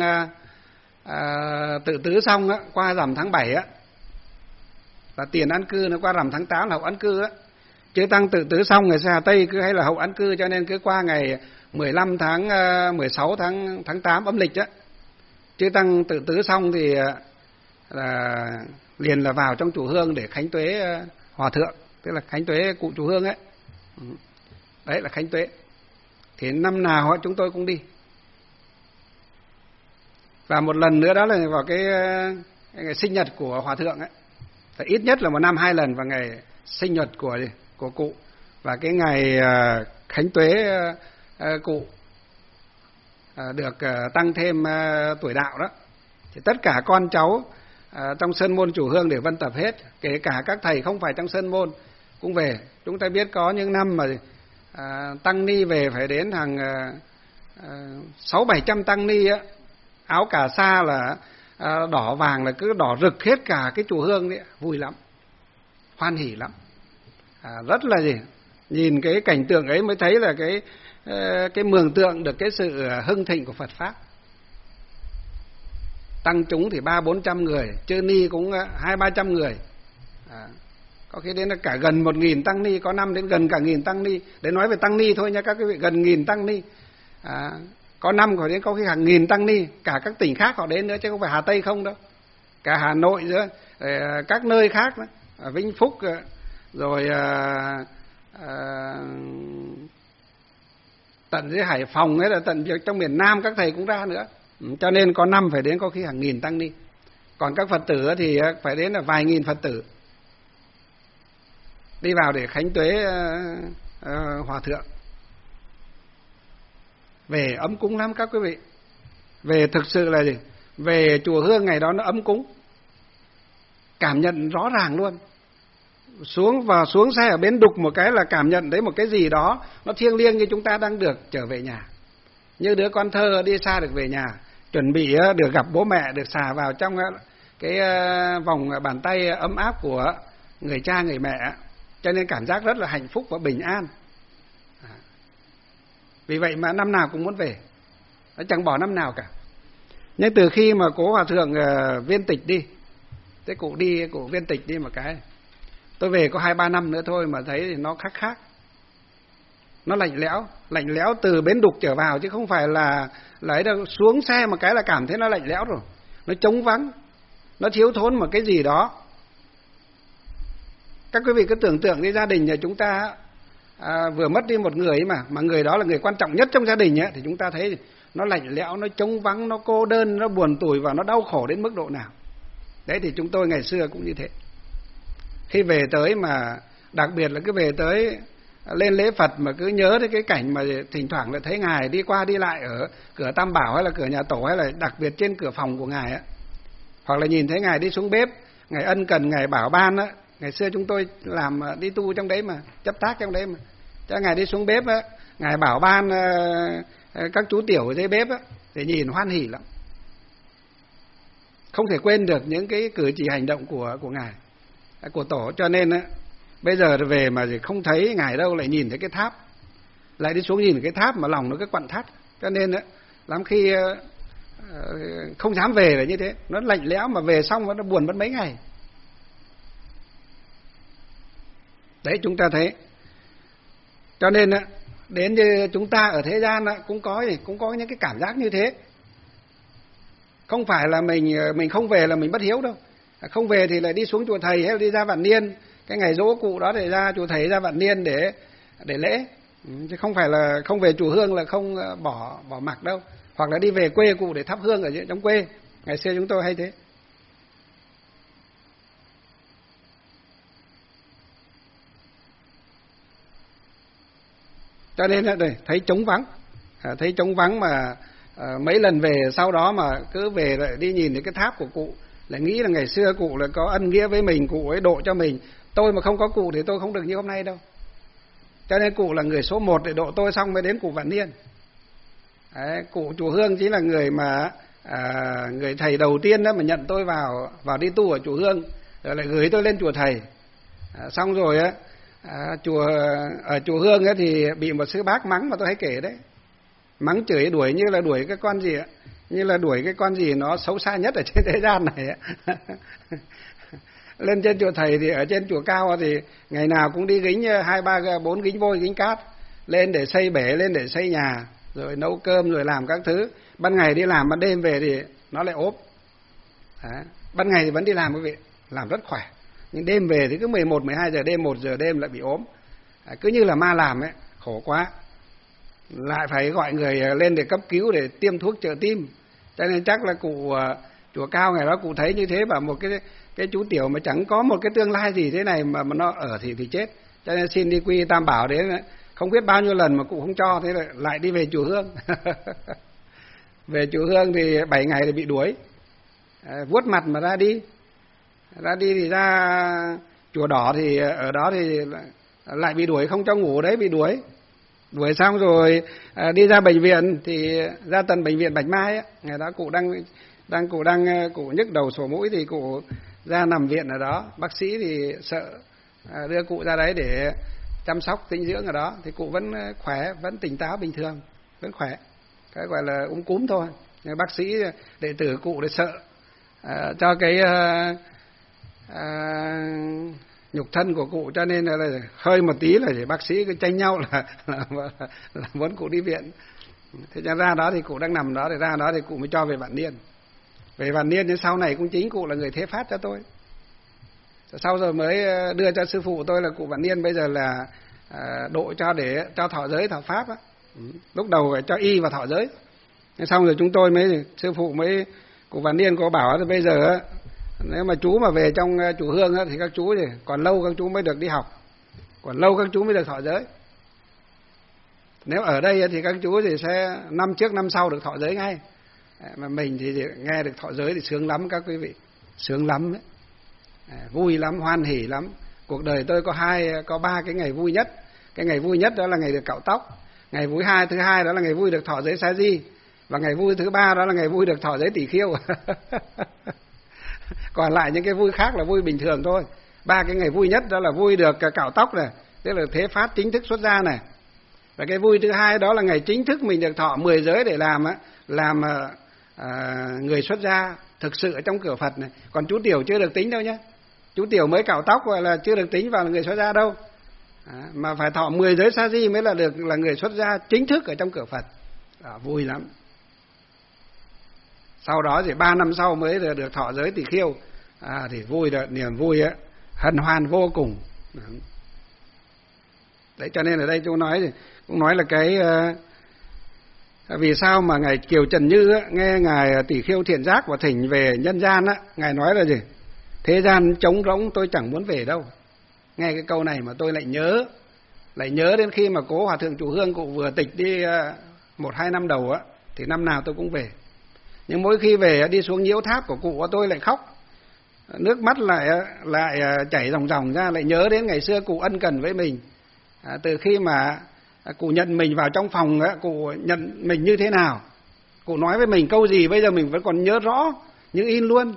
tự tứ xong qua rằm tháng 7 là tiền ăn cư, nó qua rằm tháng 8 là hậu ăn cư chư tăng tự tứ xong người Hà Tây cứ hay là hậu ăn cư, cho nên cứ qua ngày 16 tháng 8 âm lịch chư tăng tự tứ xong thì là liền là vào trong Chùa Hương để khánh tuế Hòa Thượng, tức là khánh tuế cụ Chùa Hương ấy. Đấy là khánh tuế. Thì năm nào chúng tôi cũng đi. Và một lần nữa đó là vào cái ngày sinh nhật của Hòa Thượng ấy. Thì ít nhất là một năm 2 lần vào ngày sinh nhật của cụ và cái ngày khánh tuế cụ được tăng thêm tuổi đạo đó. Thì tất cả con cháu trong sơn môn Chùa Hương để vân tập hết, kể cả các thầy không phải trong sơn môn cũng về. Chúng ta biết có những năm mà tăng ni về phải đến hàng 600-700 tăng ni áo cà sa là đỏ vàng, là cứ đỏ rực hết cả cái Chùa Hương đấy, vui lắm, hoan hỉ lắm. Rất là nhìn cái cảnh tượng ấy mới thấy là cái mường tượng được cái sự hưng thịnh của Phật pháp. Tăng chúng thì 300-400 người, chư ni cũng 200-300 người, có khi đến cả gần 1.000 tăng ni, có năm đến gần cả 1.000 tăng ni. Để nói về tăng ni thôi nha các quý vị, gần 1.000 tăng ni. Có năm có đến có khi hàng 1.000 tăng ni, cả các tỉnh khác họ đến nữa chứ không phải Hà Tây không đâu, cả Hà Nội nữa, các nơi khác nữa, ở Vĩnh Phúc tận dưới Hải Phòng hay là tận trong miền Nam các thầy cũng ra nữa. Cho nên có năm phải đến có khi hàng nghìn tăng ni. Còn các Phật tử thì phải đến là vài nghìn Phật tử đi vào để khánh tuế hòa thượng. Về ấm cúng lắm các quý vị. Về thực sự là gì? Về chùa Hương ngày đó nó ấm cúng, cảm nhận rõ ràng luôn. Xuống xe ở Bến Đục một cái là cảm nhận đấy một cái gì đó nó thiêng liêng, như chúng ta đang được trở về nhà, như đứa con thơ đi xa được về nhà, chuẩn bị được gặp bố mẹ, được xà vào trong cái vòng bàn tay ấm áp của người cha người mẹ, cho nên cảm giác rất là hạnh phúc và bình an. Vì vậy mà năm nào cũng muốn về, nó chẳng bỏ năm nào cả. Nhưng từ khi mà cố hòa thượng Viên Tịch đi, thế cụ Viên Tịch đi một cái, tôi về có 2-3 năm nữa thôi mà thấy thì nó khác. Nó lạnh lẽo từ Bến Đục trở vào, chứ không phải là ấy đâu. Xuống xe một cái là cảm thấy nó lạnh lẽo rồi, nó trống vắng, nó thiếu thốn một cái gì đó. Các quý vị cứ tưởng tượng đi, gia đình nhà chúng ta vừa mất đi một người mà người đó là người quan trọng nhất trong gia đình ấy, thì chúng ta thấy nó lạnh lẽo, nó trống vắng, nó cô đơn, nó buồn tủi và nó đau khổ đến mức độ nào. Đấy thì chúng tôi ngày xưa cũng như thế. Khi về tới mà đặc biệt là cứ về tới lên lễ Phật mà cứ nhớ đến cái cảnh mà thỉnh thoảng lại thấy Ngài đi qua đi lại ở cửa Tam Bảo hay là cửa nhà Tổ, hay là đặc biệt trên cửa phòng của Ngài á, hoặc là nhìn thấy Ngài đi xuống bếp, Ngài ân cần, Ngài bảo ban á. Ngày xưa chúng tôi làm đi tu trong đấy mà, chấp tác trong đấy mà, cho Ngài đi xuống bếp á, Ngài bảo ban các chú tiểu ở dưới bếp á, để nhìn hoan hỉ lắm. Không thể quên được những cái cử chỉ hành động của Ngài, của Tổ. Cho nên á, bây giờ về mà không thấy Ngài đâu, lại nhìn thấy cái tháp, lại đi xuống nhìn cái tháp mà lòng nó cứ quặn thắt. Cho nên á, lắm khi không dám về là như thế. Nó lạnh lẽo mà về xong nó buồn mất mấy ngày. Đấy, chúng ta thấy. Cho nên á, đến như chúng ta ở thế gian á, cũng có những cái cảm giác như thế. Không phải là mình không về là mình bất hiếu đâu. Không về thì lại đi xuống chùa Thầy hay là đi ra Vạn Niên, cái ngày giỗ cụ đó để ra chùa Thầy, ra Vạn Niên để lễ. Chứ không phải là không về chùa Hương là không bỏ mặc đâu. Hoặc là đi về quê cụ để thắp hương ở trong quê. Ngày xưa chúng tôi hay thế. Cho nên là thấy trống vắng mà mấy lần về sau đó mà cứ về lại đi nhìn thấy cái tháp của cụ, lại nghĩ là ngày xưa cụ là có ân nghĩa với mình, cụ ấy độ cho mình. Tôi mà không có cụ thì tôi không được như hôm nay đâu. Cho nên cụ là người số 1 để độ tôi, xong mới đến cụ Vạn Niên. Đấy, cụ chùa Hương chính là người mà người thầy đầu tiên đó mà nhận tôi vào đi tu ở chùa Hương, rồi lại gửi tôi lên chùa Thầy. Xong rồi á, ở chùa Hương ấy thì bị một sư bác mắng mà tôi hay kể đấy, mắng chửi đuổi như là đuổi cái con gì ạ, như là đuổi cái con gì nó xấu xa nhất ở trên thế gian này ạ. Lên trên chùa Thầy thì ở trên chùa Cao thì ngày nào cũng đi gính 2-3-4 gính vôi gính cát lên để xây bể, lên để xây nhà, rồi nấu cơm, rồi làm các thứ. Ban ngày đi làm, ban đêm về thì nó lại ốp. Ban ngày thì vẫn đi làm quý vị, làm rất khỏe, nhưng đêm về thì cứ 11-12 giờ đêm, 1 giờ đêm lại bị ốm. Cứ như là ma làm ấy, khổ quá. Lại phải gọi người lên để cấp cứu, để tiêm thuốc trợ tim. Cho nên chắc là cụ chùa Cao ngày đó cụ thấy như thế, bảo một cái chú tiểu mà chẳng có một cái tương lai gì thế này mà nó ở thì chết. Cho nên xin đi quy Tam Bảo đến không biết bao nhiêu lần mà cụ không cho, thế lại đi về chùa Hương. Về chùa Hương thì 7 ngày thì bị đuổi, vuốt mặt mà ra đi thì ra chùa Đỏ thì ở đó thì lại bị đuổi, không cho ngủ đấy, bị đuổi xong rồi đi ra bệnh viện thì ra tận bệnh viện Bạch Mai ấy. Ngày đó cụ cụ nhức đầu sổ mũi thì cụ ra nằm viện ở đó. Bác sĩ thì sợ đưa cụ ra đấy để chăm sóc tĩnh dưỡng ở đó, thì cụ vẫn khỏe, vẫn tỉnh táo bình thường, vẫn khỏe. Cái gọi là cúm thôi. Nhưng bác sĩ đệ tử cụ để sợ cho cái nhục thân của cụ, cho nên là hơi một tí là bác sĩ cứ tranh nhau là muốn cụ đi viện. Thế cho ra đó thì cụ đang nằm đó, thì ra đó thì cụ mới cho về Vạn Niên. Về Vạn Niên đến sau này cũng chính cụ là người thế phát cho tôi. Sau rồi mới đưa cho sư phụ tôi là cụ Vạn Niên bây giờ là độ cho để cho thọ giới thọ pháp á. Lúc đầu phải cho y và thọ giới. Xong rồi chúng tôi sư phụ cụ Vạn Niên có bảo là bây giờ nếu mà chú mà về trong chùa Hương thì các chú thì còn lâu các chú mới được đi học, còn lâu các chú mới được thọ giới. Nếu ở đây thì các chú thì sẽ năm trước năm sau được thọ giới ngay. Mà mình thì nghe được thọ giới thì sướng lắm các quý vị, sướng lắm đấy. Vui lắm, hoan hỉ lắm. Cuộc đời tôi có 3 cái ngày vui nhất. Cái ngày vui nhất đó là ngày được cạo tóc. Ngày vui thứ hai đó là ngày vui được thọ giới sa di. Và ngày vui thứ 3 đó là ngày vui được thọ giới tỷ khiêu. Còn lại những cái vui khác là vui bình thường thôi. 3 cái ngày vui nhất đó là vui được cạo tóc này, tức là thế phát chính thức xuất gia này. Và cái vui thứ hai đó là ngày chính thức mình được thọ 10 giới để làm người xuất gia thực sự ở trong cửa Phật này. Còn chú Tiểu chưa được tính đâu nhé. Chú Tiểu mới cạo tóc gọi là chưa được tính vào là người xuất gia đâu. Mà phải thọ 10 giới sa di mới là người xuất gia chính thức ở trong cửa Phật. Vui lắm. Sau đó thì 3 năm sau mới được thọ giới tỳ khiêu. Thì vui đó, niềm vui ấy, hân hoan vô cùng. Đấy, cho nên ở đây tôi cũng nói là cái vì sao mà ngài Kiều Trần Như á, nghe ngài Tỷ Khiêu Thiện Giác và thỉnh về nhân gian á, ngài nói là gì? Thế gian trống rỗng tôi chẳng muốn về đâu. Nghe cái câu này mà tôi lại nhớ đến khi mà cố Hòa thượng Chủ Hương cụ vừa tịch đi 1-2 năm đầu á, thì năm nào tôi cũng về. Nhưng mỗi khi về đi xuống nhiễu tháp của cụ tôi lại khóc, nước mắt lại chảy ròng ròng ra, lại nhớ đến ngày xưa cụ ân cần với mình. Từ khi mà cụ nhận mình vào trong phòng á, cụ nhận mình như thế nào, cụ nói với mình câu gì bây giờ mình vẫn còn nhớ rõ như in luôn.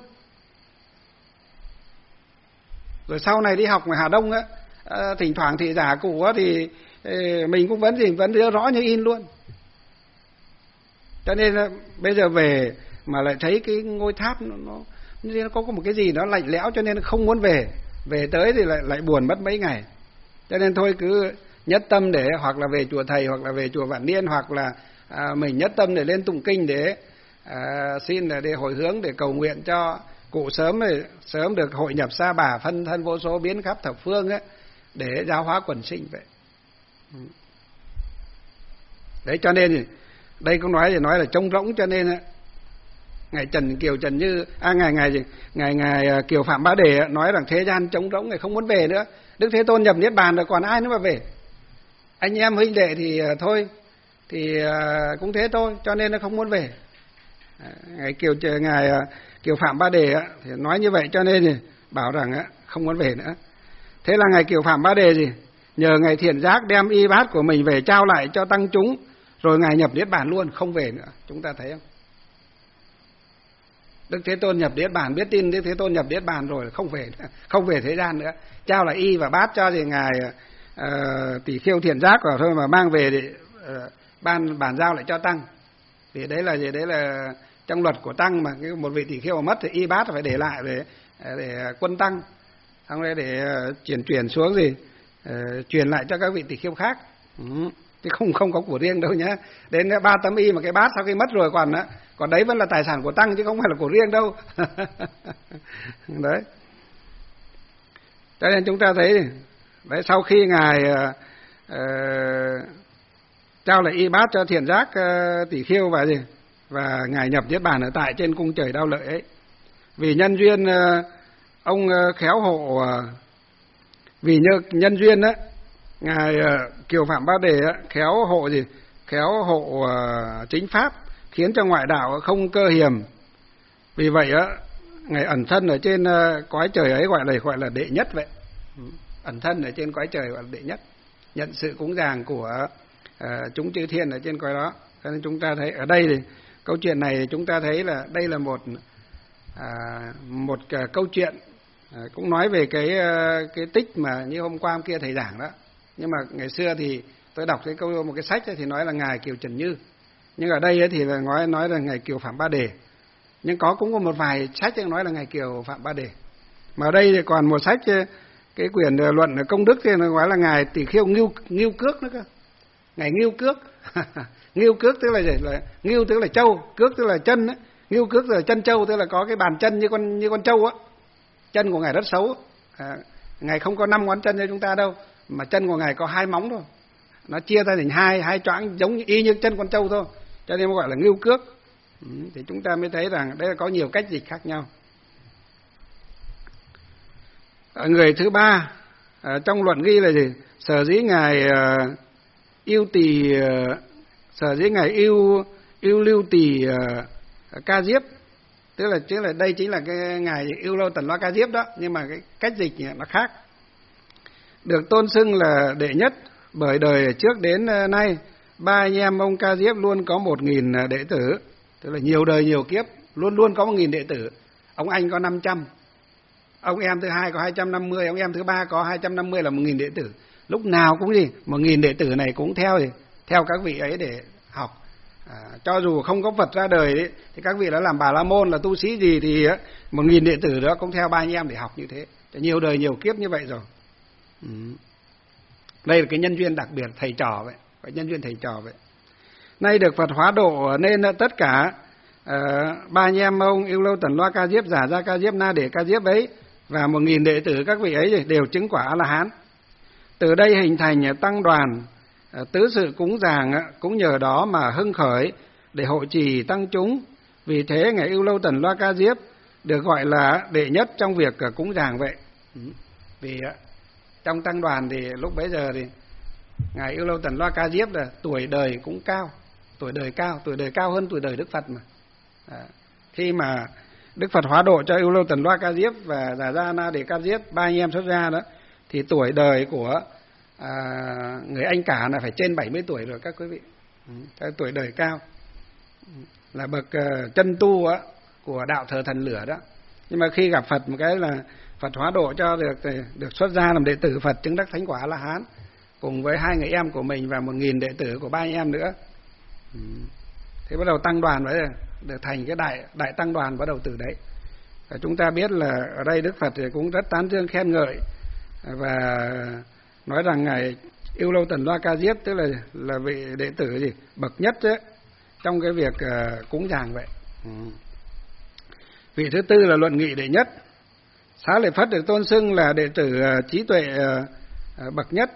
Rồi sau này đi học ngoài Hà Đông á, thỉnh thoảng thị giả cụ á thì mình cũng vẫn nhớ rõ như in luôn. Cho nên bây giờ về mà lại thấy cái ngôi tháp nó có một cái gì đó lạnh lẽo, cho nên không muốn về. Về tới thì lại buồn mất mấy ngày. Cho nên thôi cứ nhất tâm để hoặc là về chùa Thầy, hoặc là về chùa Vạn Niên, hoặc là mình nhất tâm để lên tụng kinh để xin để hồi hướng, để cầu nguyện cho cụ sớm được hội nhập Sa Bà, phân thân vô số biến khắp thập phương ấy, để giáo hóa quần sinh vậy. Đấy, cho nên đây cũng nói là trống rỗng, cho nên ngài Kiều Trần Như ngài Kiều Phạm Bá Đề nói rằng thế gian trống rỗng, ngài không muốn về nữa. Đức Thế Tôn nhập niết bàn rồi còn ai nữa mà về. Anh em huynh đệ thì thôi thì cũng thế thôi, cho nên nó không muốn về. Ngài Kiều Phạm Bá Đề thì nói như vậy, cho nên thì bảo rằng không muốn về nữa. Thế là ngài Kiều Phạm Bá Đề gì nhờ ngài Thiện Giác đem y bát của mình về trao lại cho tăng chúng, rồi ngài nhập niết bàn luôn, không về nữa. Chúng ta thấy không? Đức Thế Tôn nhập niết bàn, biết tin Đức Thế Tôn nhập niết bàn rồi không về thế gian nữa, trao lại y và bát cho thì ngài Tỷ Khiêu Thiện Giác rồi thôi, mà mang về để bàn giao lại cho tăng. Thì đấy là trong luật của tăng, mà một vị tỷ khiêu mà mất thì y bát phải để lại để quân tăng, xong rồi để chuyển xuống truyền lại cho các vị tỷ khiêu khác. Chứ không có của riêng đâu nhé. Đến 3 tấm y mà cái bát sau khi mất rồi còn đấy vẫn là tài sản của tăng, chứ không phải là của riêng đâu. Đấy. Cho nên chúng ta thấy đấy, sau khi ngài trao lại y bát cho Thiện Giác Tỷ Khiêu và ngài nhập niết bàn ở tại trên cung trời Đao Lợi ấy, vì nhân duyên ông khéo hộ, vì nhân duyên á, ngài Kiều Phạm Bá Đề khéo hộ chính pháp, khiến cho ngoại đạo không cơ hiềm. Vì vậy á, ngài ẩn thân ở trên cõi trời ấy gọi là đệ nhất vậy. Ẩn thân ở trên cõi trời gọi là đệ nhất, nhận sự cúng dường của chúng chư thiên ở trên cõi đó. Cho nên chúng ta thấy ở đây thì câu chuyện này chúng ta thấy là đây là một câu chuyện cũng nói về cái tích mà như hôm qua hôm kia thầy giảng đó. Nhưng mà ngày xưa thì tôi đọc một cái sách thì nói là ngài Kiều Trần Như, nhưng ở đây thì là nói là ngài Kiều Phạm Bá Đề. Nhưng cũng có một vài sách nói là ngài Kiều Phạm Bá Đề. Mà ở đây thì còn một sách, cái quyển luận công đức thì nó gọi là ngài Tỷ Khiêu Ngưu Cước nữa cơ. Ngài Ngưu Cước. Ngưu Cước tức là ngưu tức là trâu, cước tức là chân ấy. Ngưu Cước tức là chân trâu, tức là có cái bàn chân như con trâu á. Chân của ngài rất xấu. Ngài không có 5 ngón chân như chúng ta đâu, mà chân của ngài có 2 móng thôi. nó chia ra thành hai choáng giống y như chân con trâu thôi, cho nên gọi là ngưu cước. Thì chúng ta mới thấy rằng đây là có nhiều cách dịch khác nhau. Người thứ ba trong luận ghi là gì? Sở dĩ ngài yêu lưu tỳ Ca Diếp, tức là đây chính là cái ngài Yêu Lâu Tần Loa Ca Diếp đó, nhưng mà cái cách dịch nó khác. Được tôn xưng là đệ nhất bởi đời trước đến nay ba anh em ông Ca Diếp luôn có 1000 đệ tử, tức là nhiều đời nhiều kiếp luôn luôn có 1000 đệ tử. Ông anh có 500, ông em thứ hai có 250, ông em thứ ba có 250 là 1000 đệ tử. Lúc nào cũng gì 1000 đệ tử này cũng theo các vị ấy để học. Cho dù không có Phật ra đời đấy, thì các vị đã làm Bà La Môn là tu sĩ gì thì 1000 đệ tử đó cũng theo ba anh em để học như thế, nhiều đời nhiều kiếp như vậy rồi. Đây là cái nhân duyên đặc biệt thầy trò vậy, cái nhân duyên thầy trò vậy. Nay được Phật hóa độ nên tất cả ba anh em ông Yêu Lâu Tần Loa Ca Diếp, Giả Gia Ca Diếp, Na Để Ca Diếp ấy và 1000 đệ tử các vị ấy đều chứng quả A-la-hán. Từ đây hình thành tăng đoàn tứ sự cúng dường, cũng nhờ đó mà hưng khởi để hộ trì tăng chúng. Vì thế ngài Yêu Lâu Tần Loa Ca Diếp được gọi là đệ nhất trong việc cúng dường vậy. Vì trong tăng đoàn thì lúc bấy giờ thì ngài Yêu Lâu Tần Loa Ca Diếp là tuổi đời cũng cao, tuổi đời cao hơn tuổi đời Đức Phật mà. Khi mà Đức Phật hóa độ cho Yêu Lâu Tần Loa Ca Diếp và Giả Gia Na Đề Ca Diếp, ba anh em xuất gia đó, thì tuổi đời của người anh cả là phải trên 70 tuổi rồi các quý vị. Tuổi đời cao, là bậc chân tu của đạo thờ thần lửa đó. Nhưng mà khi gặp Phật một cái là Phật hóa độ cho được xuất gia làm đệ tử Phật, chứng đắc thánh quả A-la-hán cùng với hai người em của mình và 1000 đệ tử của ba anh em nữa. Thế bắt đầu tăng đoàn vậy, được thành cái đại tăng đoàn bắt đầu từ đấy. Và chúng ta biết là ở đây Đức Phật thì cũng rất tán dương khen ngợi và nói rằng ngài Yêu Lâu Tần Loa Ca Diếp tức là vị đệ tử gì bậc nhất ấy, trong cái việc cúng dường vậy. Vị thứ tư là luận nghị đệ nhất. Xá Lợi Phất được tôn xưng là đệ tử trí tuệ bậc nhất.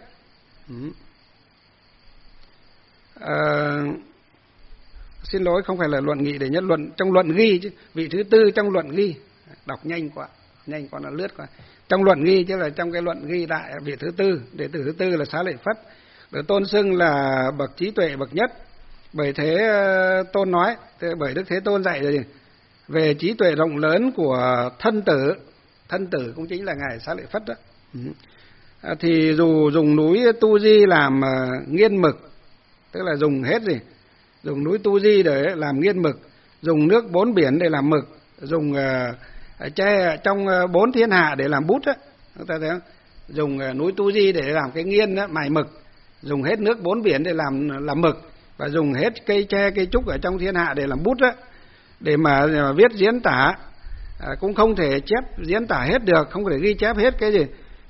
Xin lỗi, không phải là luận nghị đệ nhất, trong luận ghi chứ. Vị thứ tư trong luận ghi, đọc nhanh quá nó lướt qua. Trong luận ghi chứ là trong cái luận ghi đại, vị thứ tư, đệ tử thứ tư là Xá Lợi Phất được tôn xưng là bậc trí tuệ bậc nhất. Bởi thế Tôn nói, bởi Đức Thế Tôn dạy rồi về trí tuệ rộng lớn của thân tử cũng chính là ngài Xá Lợi Phất đó. Thì dù dùng núi Tu Di làm nghiên mực, tức là dùng hết dùng núi Tu Di để làm nghiên mực, dùng nước 4 biển để làm mực, dùng tre trong 4 thiên hạ để làm bút á, chúng ta thấy không? Dùng núi Tu Di để làm cái nghiên đó, mài mực, dùng hết nước 4 biển để làm mực, và dùng hết cây tre cây trúc ở trong thiên hạ để làm bút á, để mà viết diễn tả. Cũng không thể chép diễn tả hết được, không thể ghi chép hết cái gì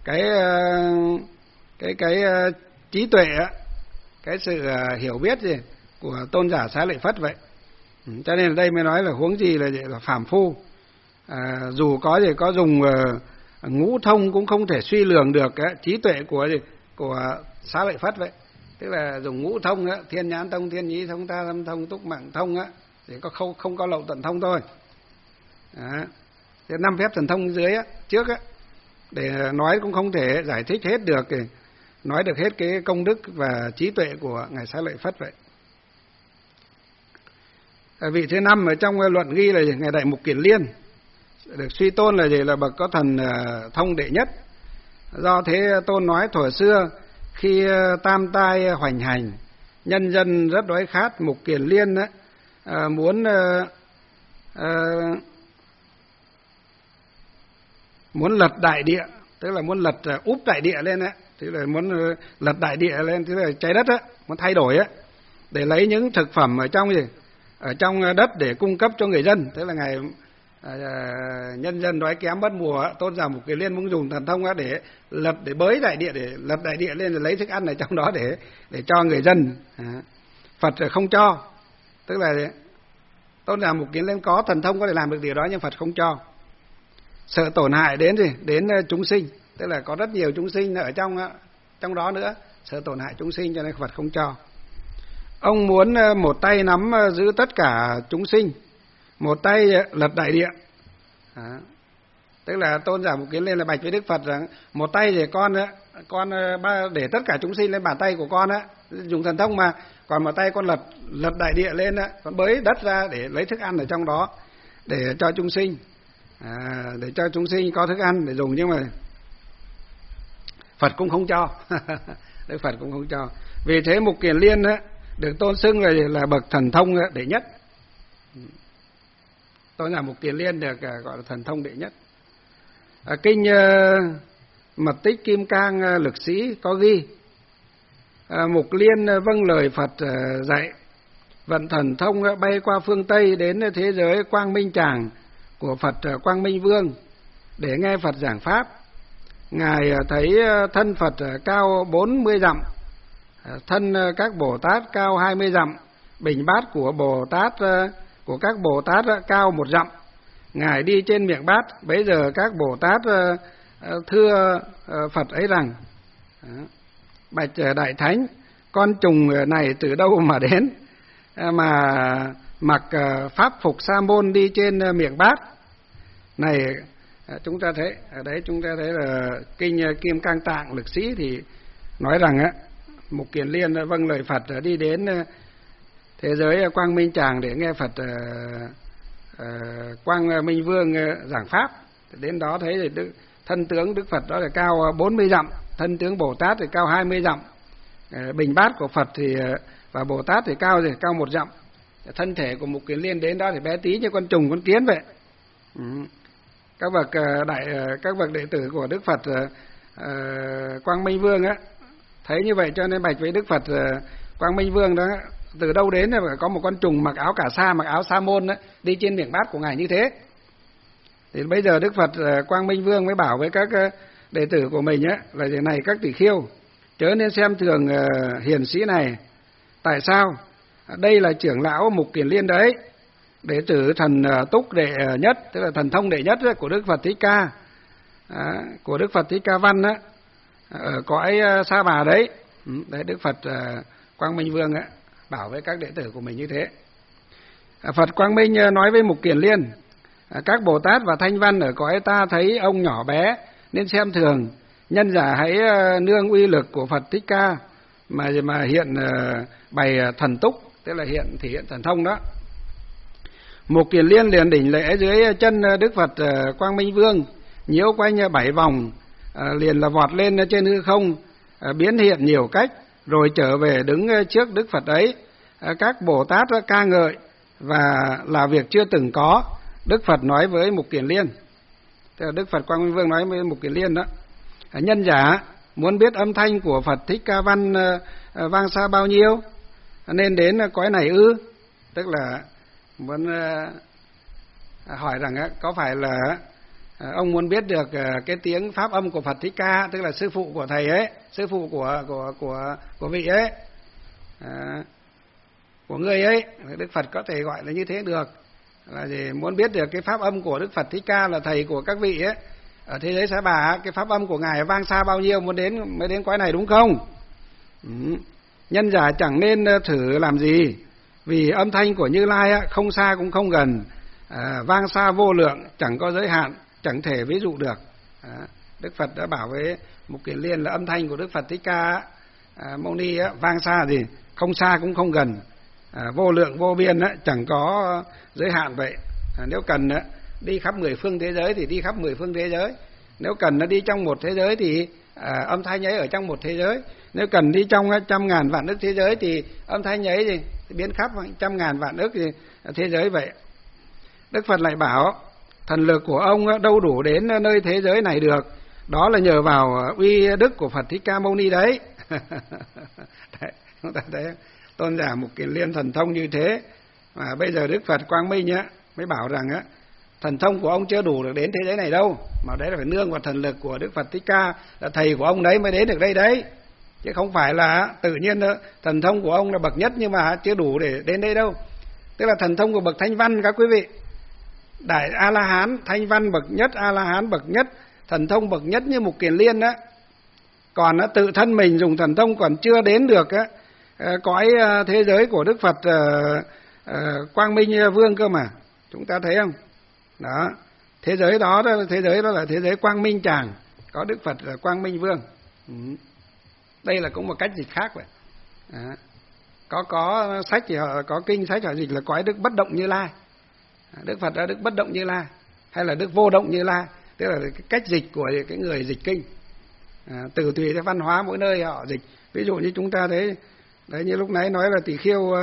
cái trí tuệ á, cái sự hiểu biết gì của tôn giả Xá Lợi Phất vậy. Cho nên ở đây mới nói là huống gì là phàm phu, dù có dùng ngũ thông cũng không thể suy lường được trí tuệ của Xá Lợi Phất vậy. Tức là dùng ngũ thông á, thiên nhãn thông, thiên nhĩ thông, tha tâm thông, túc mạng thông á, thì không có lậu tận thông thôi. Thế 5 phép thần thông dưới á, trước á, để nói cũng không thể giải thích hết được, nói được hết cái công đức và trí tuệ của ngài Xá Lợi Phất vậy. Vị thứ 5 ở trong luận ghi là ngài Đại Mục Kiền Liên, được suy tôn là bậc có thần thông đệ nhất. Do thế Tôn nói thuở xưa khi tam tai hoành hành, nhân dân rất đói khát, Mục Kiền Liên á, muốn lật đại địa, tức là muốn lật úp đại địa lên á, tức là muốn lật đại địa lên, tức là trái đất á, muốn thay đổi á, để lấy những thực phẩm ở trong đất để cung cấp cho người dân. Tức là ngày nhân dân đói kém mất mùa, Tôn giả Mục Kiền Liên muốn dùng thần thông á để bới đại địa, để lật đại địa lên, rồi lấy thức ăn ở trong đó để cho người dân. Phật không cho, tức là Tôn giả Mục Kiền Liên có thần thông có thể làm được điều đó, nhưng Phật không cho, sợ tổn hại đến chúng sinh, tức là có rất nhiều chúng sinh ở trong đó nữa, sợ tổn hại chúng sinh cho nên Phật không cho. Ông muốn một tay nắm giữ tất cả chúng sinh, một tay lật đại địa. Tức là Tôn giả Mục Kiền Liên là bạch với Đức Phật rằng một tay thì con để tất cả chúng sinh lên bàn tay của con á, dùng thần thông mà, còn một tay con lật đại địa lên á, con bới đất ra để lấy thức ăn ở trong đó để cho chúng sinh, để cho chúng sinh có thức ăn để dùng, nhưng mà Phật cũng không cho. Đức Phật cũng không cho. Vì thế Mục Kiền Liên á được tôn xưng là bậc thần thông đệ nhất. Tôn giả Mục Kiền Liên được gọi là thần thông đệ nhất. Kinh Mật Tích Kim Cang Lực Sĩ có ghi: Mục Liên vâng lời Phật dạy, vận thần thông bay qua phương Tây đến thế giới Quang Minh Tràng của Phật Quang Minh Vương để nghe Phật giảng pháp. Ngài thấy thân Phật cao 40 dặm, thân các Bồ Tát cao 20 dặm, bình bát của các Bồ Tát cao 1 dặm. Ngài đi trên miệng bát, bấy giờ các Bồ Tát thưa Phật ấy rằng: bạch Đại Thánh, con trùng này từ đâu mà đến mà mặc pháp phục sa môn đi trên miệng bát này? Chúng ta thấy ở đấy, chúng ta thấy là kinh Kim Cang Tạng Lực Sĩ thì nói rằng Mục Kiền Liên vâng lời Phật đi đến thế giới Quang Minh Tràng để nghe Phật Quang Minh Vương giảng pháp. Đến đó thấy thì thân tướng Đức Phật đó là cao 40 dặm, thân tướng Bồ Tát thì cao 20 dặm, bình bát của Phật thì và Bồ Tát thì cao 1 dặm. Thân thể của Mục Kiền Liên đến đó thì bé tí như con trùng con kiến vậy. Các bậc đệ tử của Đức Phật Quang Minh Vương á thấy như vậy cho nên bạch với Đức Phật Quang Minh Vương đó: từ đâu đến là có một con trùng mặc áo cà sa, mặc áo sa môn đó, đi trên miệng bát của ngài như thế. Thì bây giờ Đức Phật Quang Minh Vương mới bảo với các đệ tử của mình á là thế này: các tỷ khiêu, chớ nên xem thường hiền sĩ này. Tại sao? Đây là trưởng lão Mục Kiền Liên đấy, đệ tử thần túc đệ nhất, tức là thần thông đệ nhất của Đức Phật Thích Ca, của Đức Phật Thích Ca Văn á, ở cõi Sa Bà đấy. Đấy, Đức Phật Quang Minh Vương á bảo với các đệ tử của mình như thế. Phật Quang Minh nói với Mục Kiền Liên: các Bồ Tát và Thanh Văn ở cõi ta thấy ông nhỏ bé nên xem thường, nhân giả hãy nương uy lực của Phật Thích Ca mà hiện bày thần túc, tức là thể hiện thần thông đó. Mục Kiền Liên liền đỉnh lễ dưới chân Đức Phật Quang Minh Vương, nhiễu quanh 7 vòng, liền là vọt lên trên hư không, biến hiện nhiều cách, rồi trở về đứng trước Đức Phật ấy. Các Bồ Tát ca ngợi và là việc chưa từng có. Đức Phật nói với Mục Kiền Liên, tức là Đức Phật Quang Minh Vương nói với Mục Kiền Liên đó: nhân giả muốn biết âm thanh của Phật Thích Ca Văn vang xa bao nhiêu nên đến cõi này ư? Tức là muốn hỏi rằng có phải là ông muốn biết được cái tiếng pháp âm của Phật Thích Ca, tức là sư phụ của thầy ấy, sư phụ của vị ấy, của người ấy. Đức Phật có thể gọi là như thế được, là gì? Muốn biết được cái pháp âm của Đức Phật Thích Ca là thầy của các vị ấy ở thế giới Sa Bà, cái pháp âm của ngài vang xa bao nhiêu mới đến cõi này, đúng không? Nhân giả chẳng nên thử làm gì, vì âm thanh của Như Lai không xa cũng không gần, vang xa vô lượng, chẳng có giới hạn, chẳng thể ví dụ được. Đức Phật đã bảo với Mục Kiền Liên là âm thanh của Đức Phật Thích Ca Mâu Ni vang xa gì, không xa cũng không gần, vô lượng vô biên, chẳng có giới hạn vậy. Nếu cần đi khắp 10 phương thế giới thì đi khắp 10 phương thế giới, nếu cần nó đi trong một thế giới thì âm thanh ấy ở trong một thế giới, nếu cần đi trong 100.000 vạn ức thế giới thì âm thanh ấy thì biến khắp 100.000 vạn ức thế giới vậy. Đức Phật lại bảo thần lực của ông đâu đủ đến nơi thế giới này được, đó là nhờ vào uy đức của Phật Thích Ca Mâu Ni đấy. Đấy, chúng ta thấy Tôn giả Mục Kiền Liên thần thông như thế, mà bây giờ Đức Phật Quang Minh mới bảo rằng thần thông của ông chưa đủ được đến thế giới này đâu, mà đấy là phải nương vào thần lực của Đức Phật Thích Ca, là thầy của ông đấy mới đến được đây đấy, chứ không phải là tự nhiên thần thông của ông là bậc nhất nhưng mà chưa đủ để đến đây đâu. Tức là thần thông của bậc Thanh Văn các quý vị, Đại A La Hán, Thanh Văn bậc nhất, A La Hán bậc nhất, thần thông bậc nhất như Mục Kiền Liên đó, Còn tự thân mình dùng thần thông còn chưa đến được cõi thế giới của Đức Phật Quang Minh Vương cơ mà. Chúng ta thấy không? Đó, thế giới đó là thế giới Quang Minh Tràng, có Đức Phật là Quang Minh Vương. Đây là cũng một cách dịch khác vậy. Có sách thì họ có kinh sách họ dịch là cõi Đức Bất Động Như Lai. Đức Phật là Đức Bất Động Như Lai hay là Đức Vô Động Như Lai, tức là cái cách dịch của cái người dịch kinh. Từ tùy theo văn hóa mỗi nơi họ dịch. Ví dụ như chúng ta thấy đấy, như lúc nãy nói là Tỷ Khiêu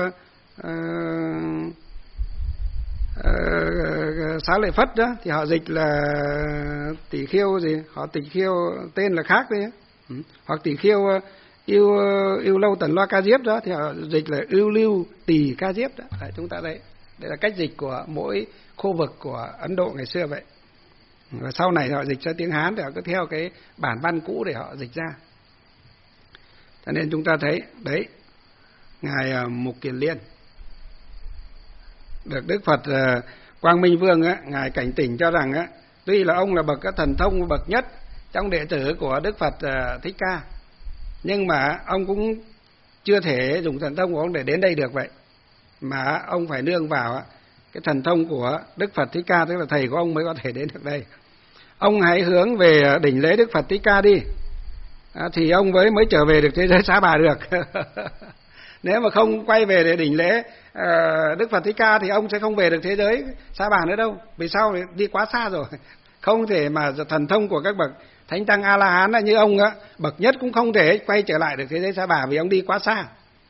Xá Lợi Phất đó thì họ dịch là Tỷ Khiêu gì, họ Tỷ Khiêu tên là khác đấy. Hoặc Tỷ Khiêu yêu lâu Tần Loa Ca Diếp đó thì họ dịch là yêu lưu Tỳ Ca Diếp đó. Đấy, chúng ta thấy đây là cách dịch của mỗi khu vực của Ấn Độ ngày xưa vậy. Và sau này họ dịch ra tiếng Hán thì họ cứ theo cái bản văn cũ để họ dịch ra. Cho nên chúng ta thấy đấy, ngài Mục Kiền Liên được Đức Phật Quang Minh Vương ngài cảnh tỉnh cho rằng tuy là ông là bậc thần thông bậc nhất trong đệ tử của Đức Phật Thích Ca, nhưng mà ông cũng chưa thể dùng thần thông của ông để đến đây được vậy, mà ông phải nương vào cái thần thông của Đức Phật Thích Ca, tức là thầy của ông mới có thể đến được đây. Ông hãy hướng về đỉnh lễ Đức Phật Thích Ca đi, thì ông mới trở về được thế giới Xá Bà được. Nếu mà không quay về để đỉnh lễ Đức Phật Thích Ca thì ông sẽ không về được thế giới Xá Bà nữa đâu. Vì sao? Đi quá xa rồi. Không thể mà thần thông của các bậc Thánh Tăng A-la-hán như ông bậc nhất cũng không thể quay trở lại được thế giới Xá Bà vì ông đi quá xa.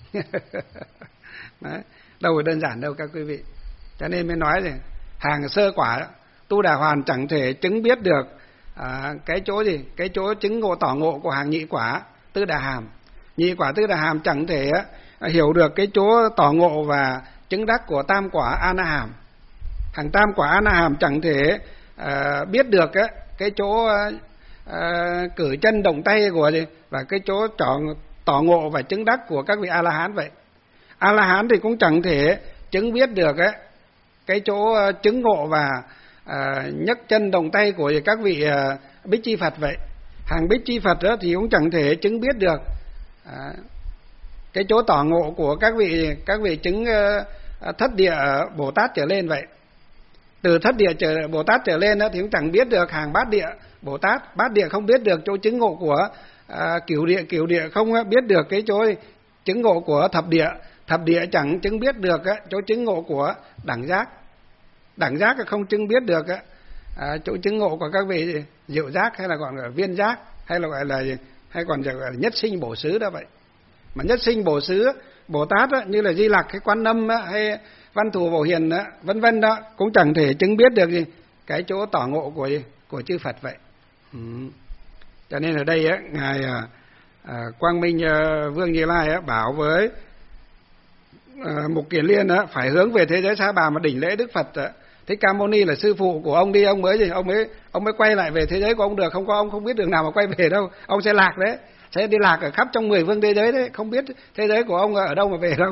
Đấy. Đâu phải đơn giản đâu các quý vị. Cho nên mới nói rồi, hàng sơ quả Tu Đà Hoàn chẳng thể chứng biết được cái chỗ gì, cái chỗ chứng ngộ tỏ ngộ của hàng nhị quả Tư Đà Hàm. Nhị quả Tư Đà Hàm chẳng thể hiểu được cái chỗ tỏ ngộ và chứng đắc của tam quả A Na Hàm. Hàng tam quả A Na Hàm chẳng thể biết được cái chỗ cử chân động tay của gì và cái chỗ tỏ ngộ và chứng đắc của các vị A La Hán vậy. A La Hán thì cũng chẳng thể chứng biết được cái chỗ chứng ngộ và nhấc chân động tay của các vị Bích Chi Phật vậy. Hàng Bích Chi Phật đó thì cũng chẳng thể chứng biết được cái chỗ tỏ ngộ của các vị chứng thất địa Bồ Tát trở lên vậy. Từ thất địa Bồ Tát trở lên đó thì cũng chẳng biết được hàng bát địa Bồ Tát. Bát địa không biết được chỗ chứng ngộ của cửu địa không biết được cái chỗ chứng ngộ của thập địa. Thập địa chẳng chứng biết được chỗ chứng ngộ của đẳng giác. Đẳng giác không chứng biết được chỗ chứng ngộ của các vị diệu giác, hay là gọi là viên giác, hay là gọi là còn gọi là nhất sinh bổ xứ đó vậy. Mà nhất sinh bổ xứ Bồ Tát như là Di Lặc hay Quan Âm hay Văn Thù Bổ Hiền vân vân đó cũng chẳng thể chứng biết được cái chỗ tỏ ngộ của chư Phật vậy. Cho nên ở đây ngài Quang Minh Vương Như Lai bảo với Mục Kiền Liên phải hướng về thế giới Xá Bà mà đỉnh lễ Đức Phật Thích Ca Mâu Ni là sư phụ của ông đi, ông mới quay lại về thế giới của ông được. Không có ông không biết đường nào mà quay về đâu, ông sẽ lạc đấy, sẽ đi lạc ở khắp trong 10 phương thế giới đấy, không biết thế giới của ông ở đâu mà về đâu.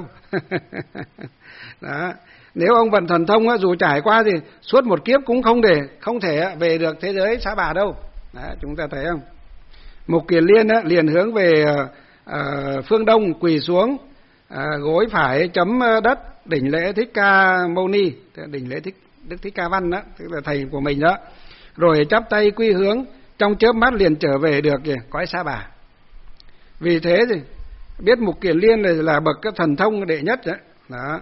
Đó. Nếu ông vận thần thông dù trải qua thì suốt một kiếp cũng không thể về được thế giới Xá Bà đâu. Đó, chúng ta thấy không? Mục Kiền Liên liền hướng về phương đông, quỳ xuống, gối phải chấm đất đỉnh lễ Thích Ca Mâu Ni, đỉnh lễ Đức Thích Ca Văn đó, tức là thầy của mình đó, rồi chắp tay quy hướng, trong chớp mắt liền trở về được cõi Xá Bà. Vì thế thì biết Mục Kiền Liên này là bậc cái thần thông đệ nhất đó.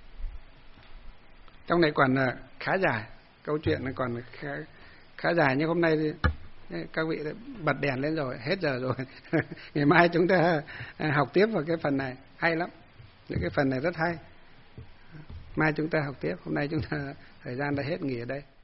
Trong này còn khá dài, câu chuyện này còn khá dài, nhưng hôm nay thì các vị bật đèn lên rồi, hết giờ rồi. Ngày mai chúng ta học tiếp vào cái phần này, hay lắm. Những cái phần này rất hay. Mai chúng ta học tiếp, hôm nay chúng ta thời gian đã hết nghỉ ở đây.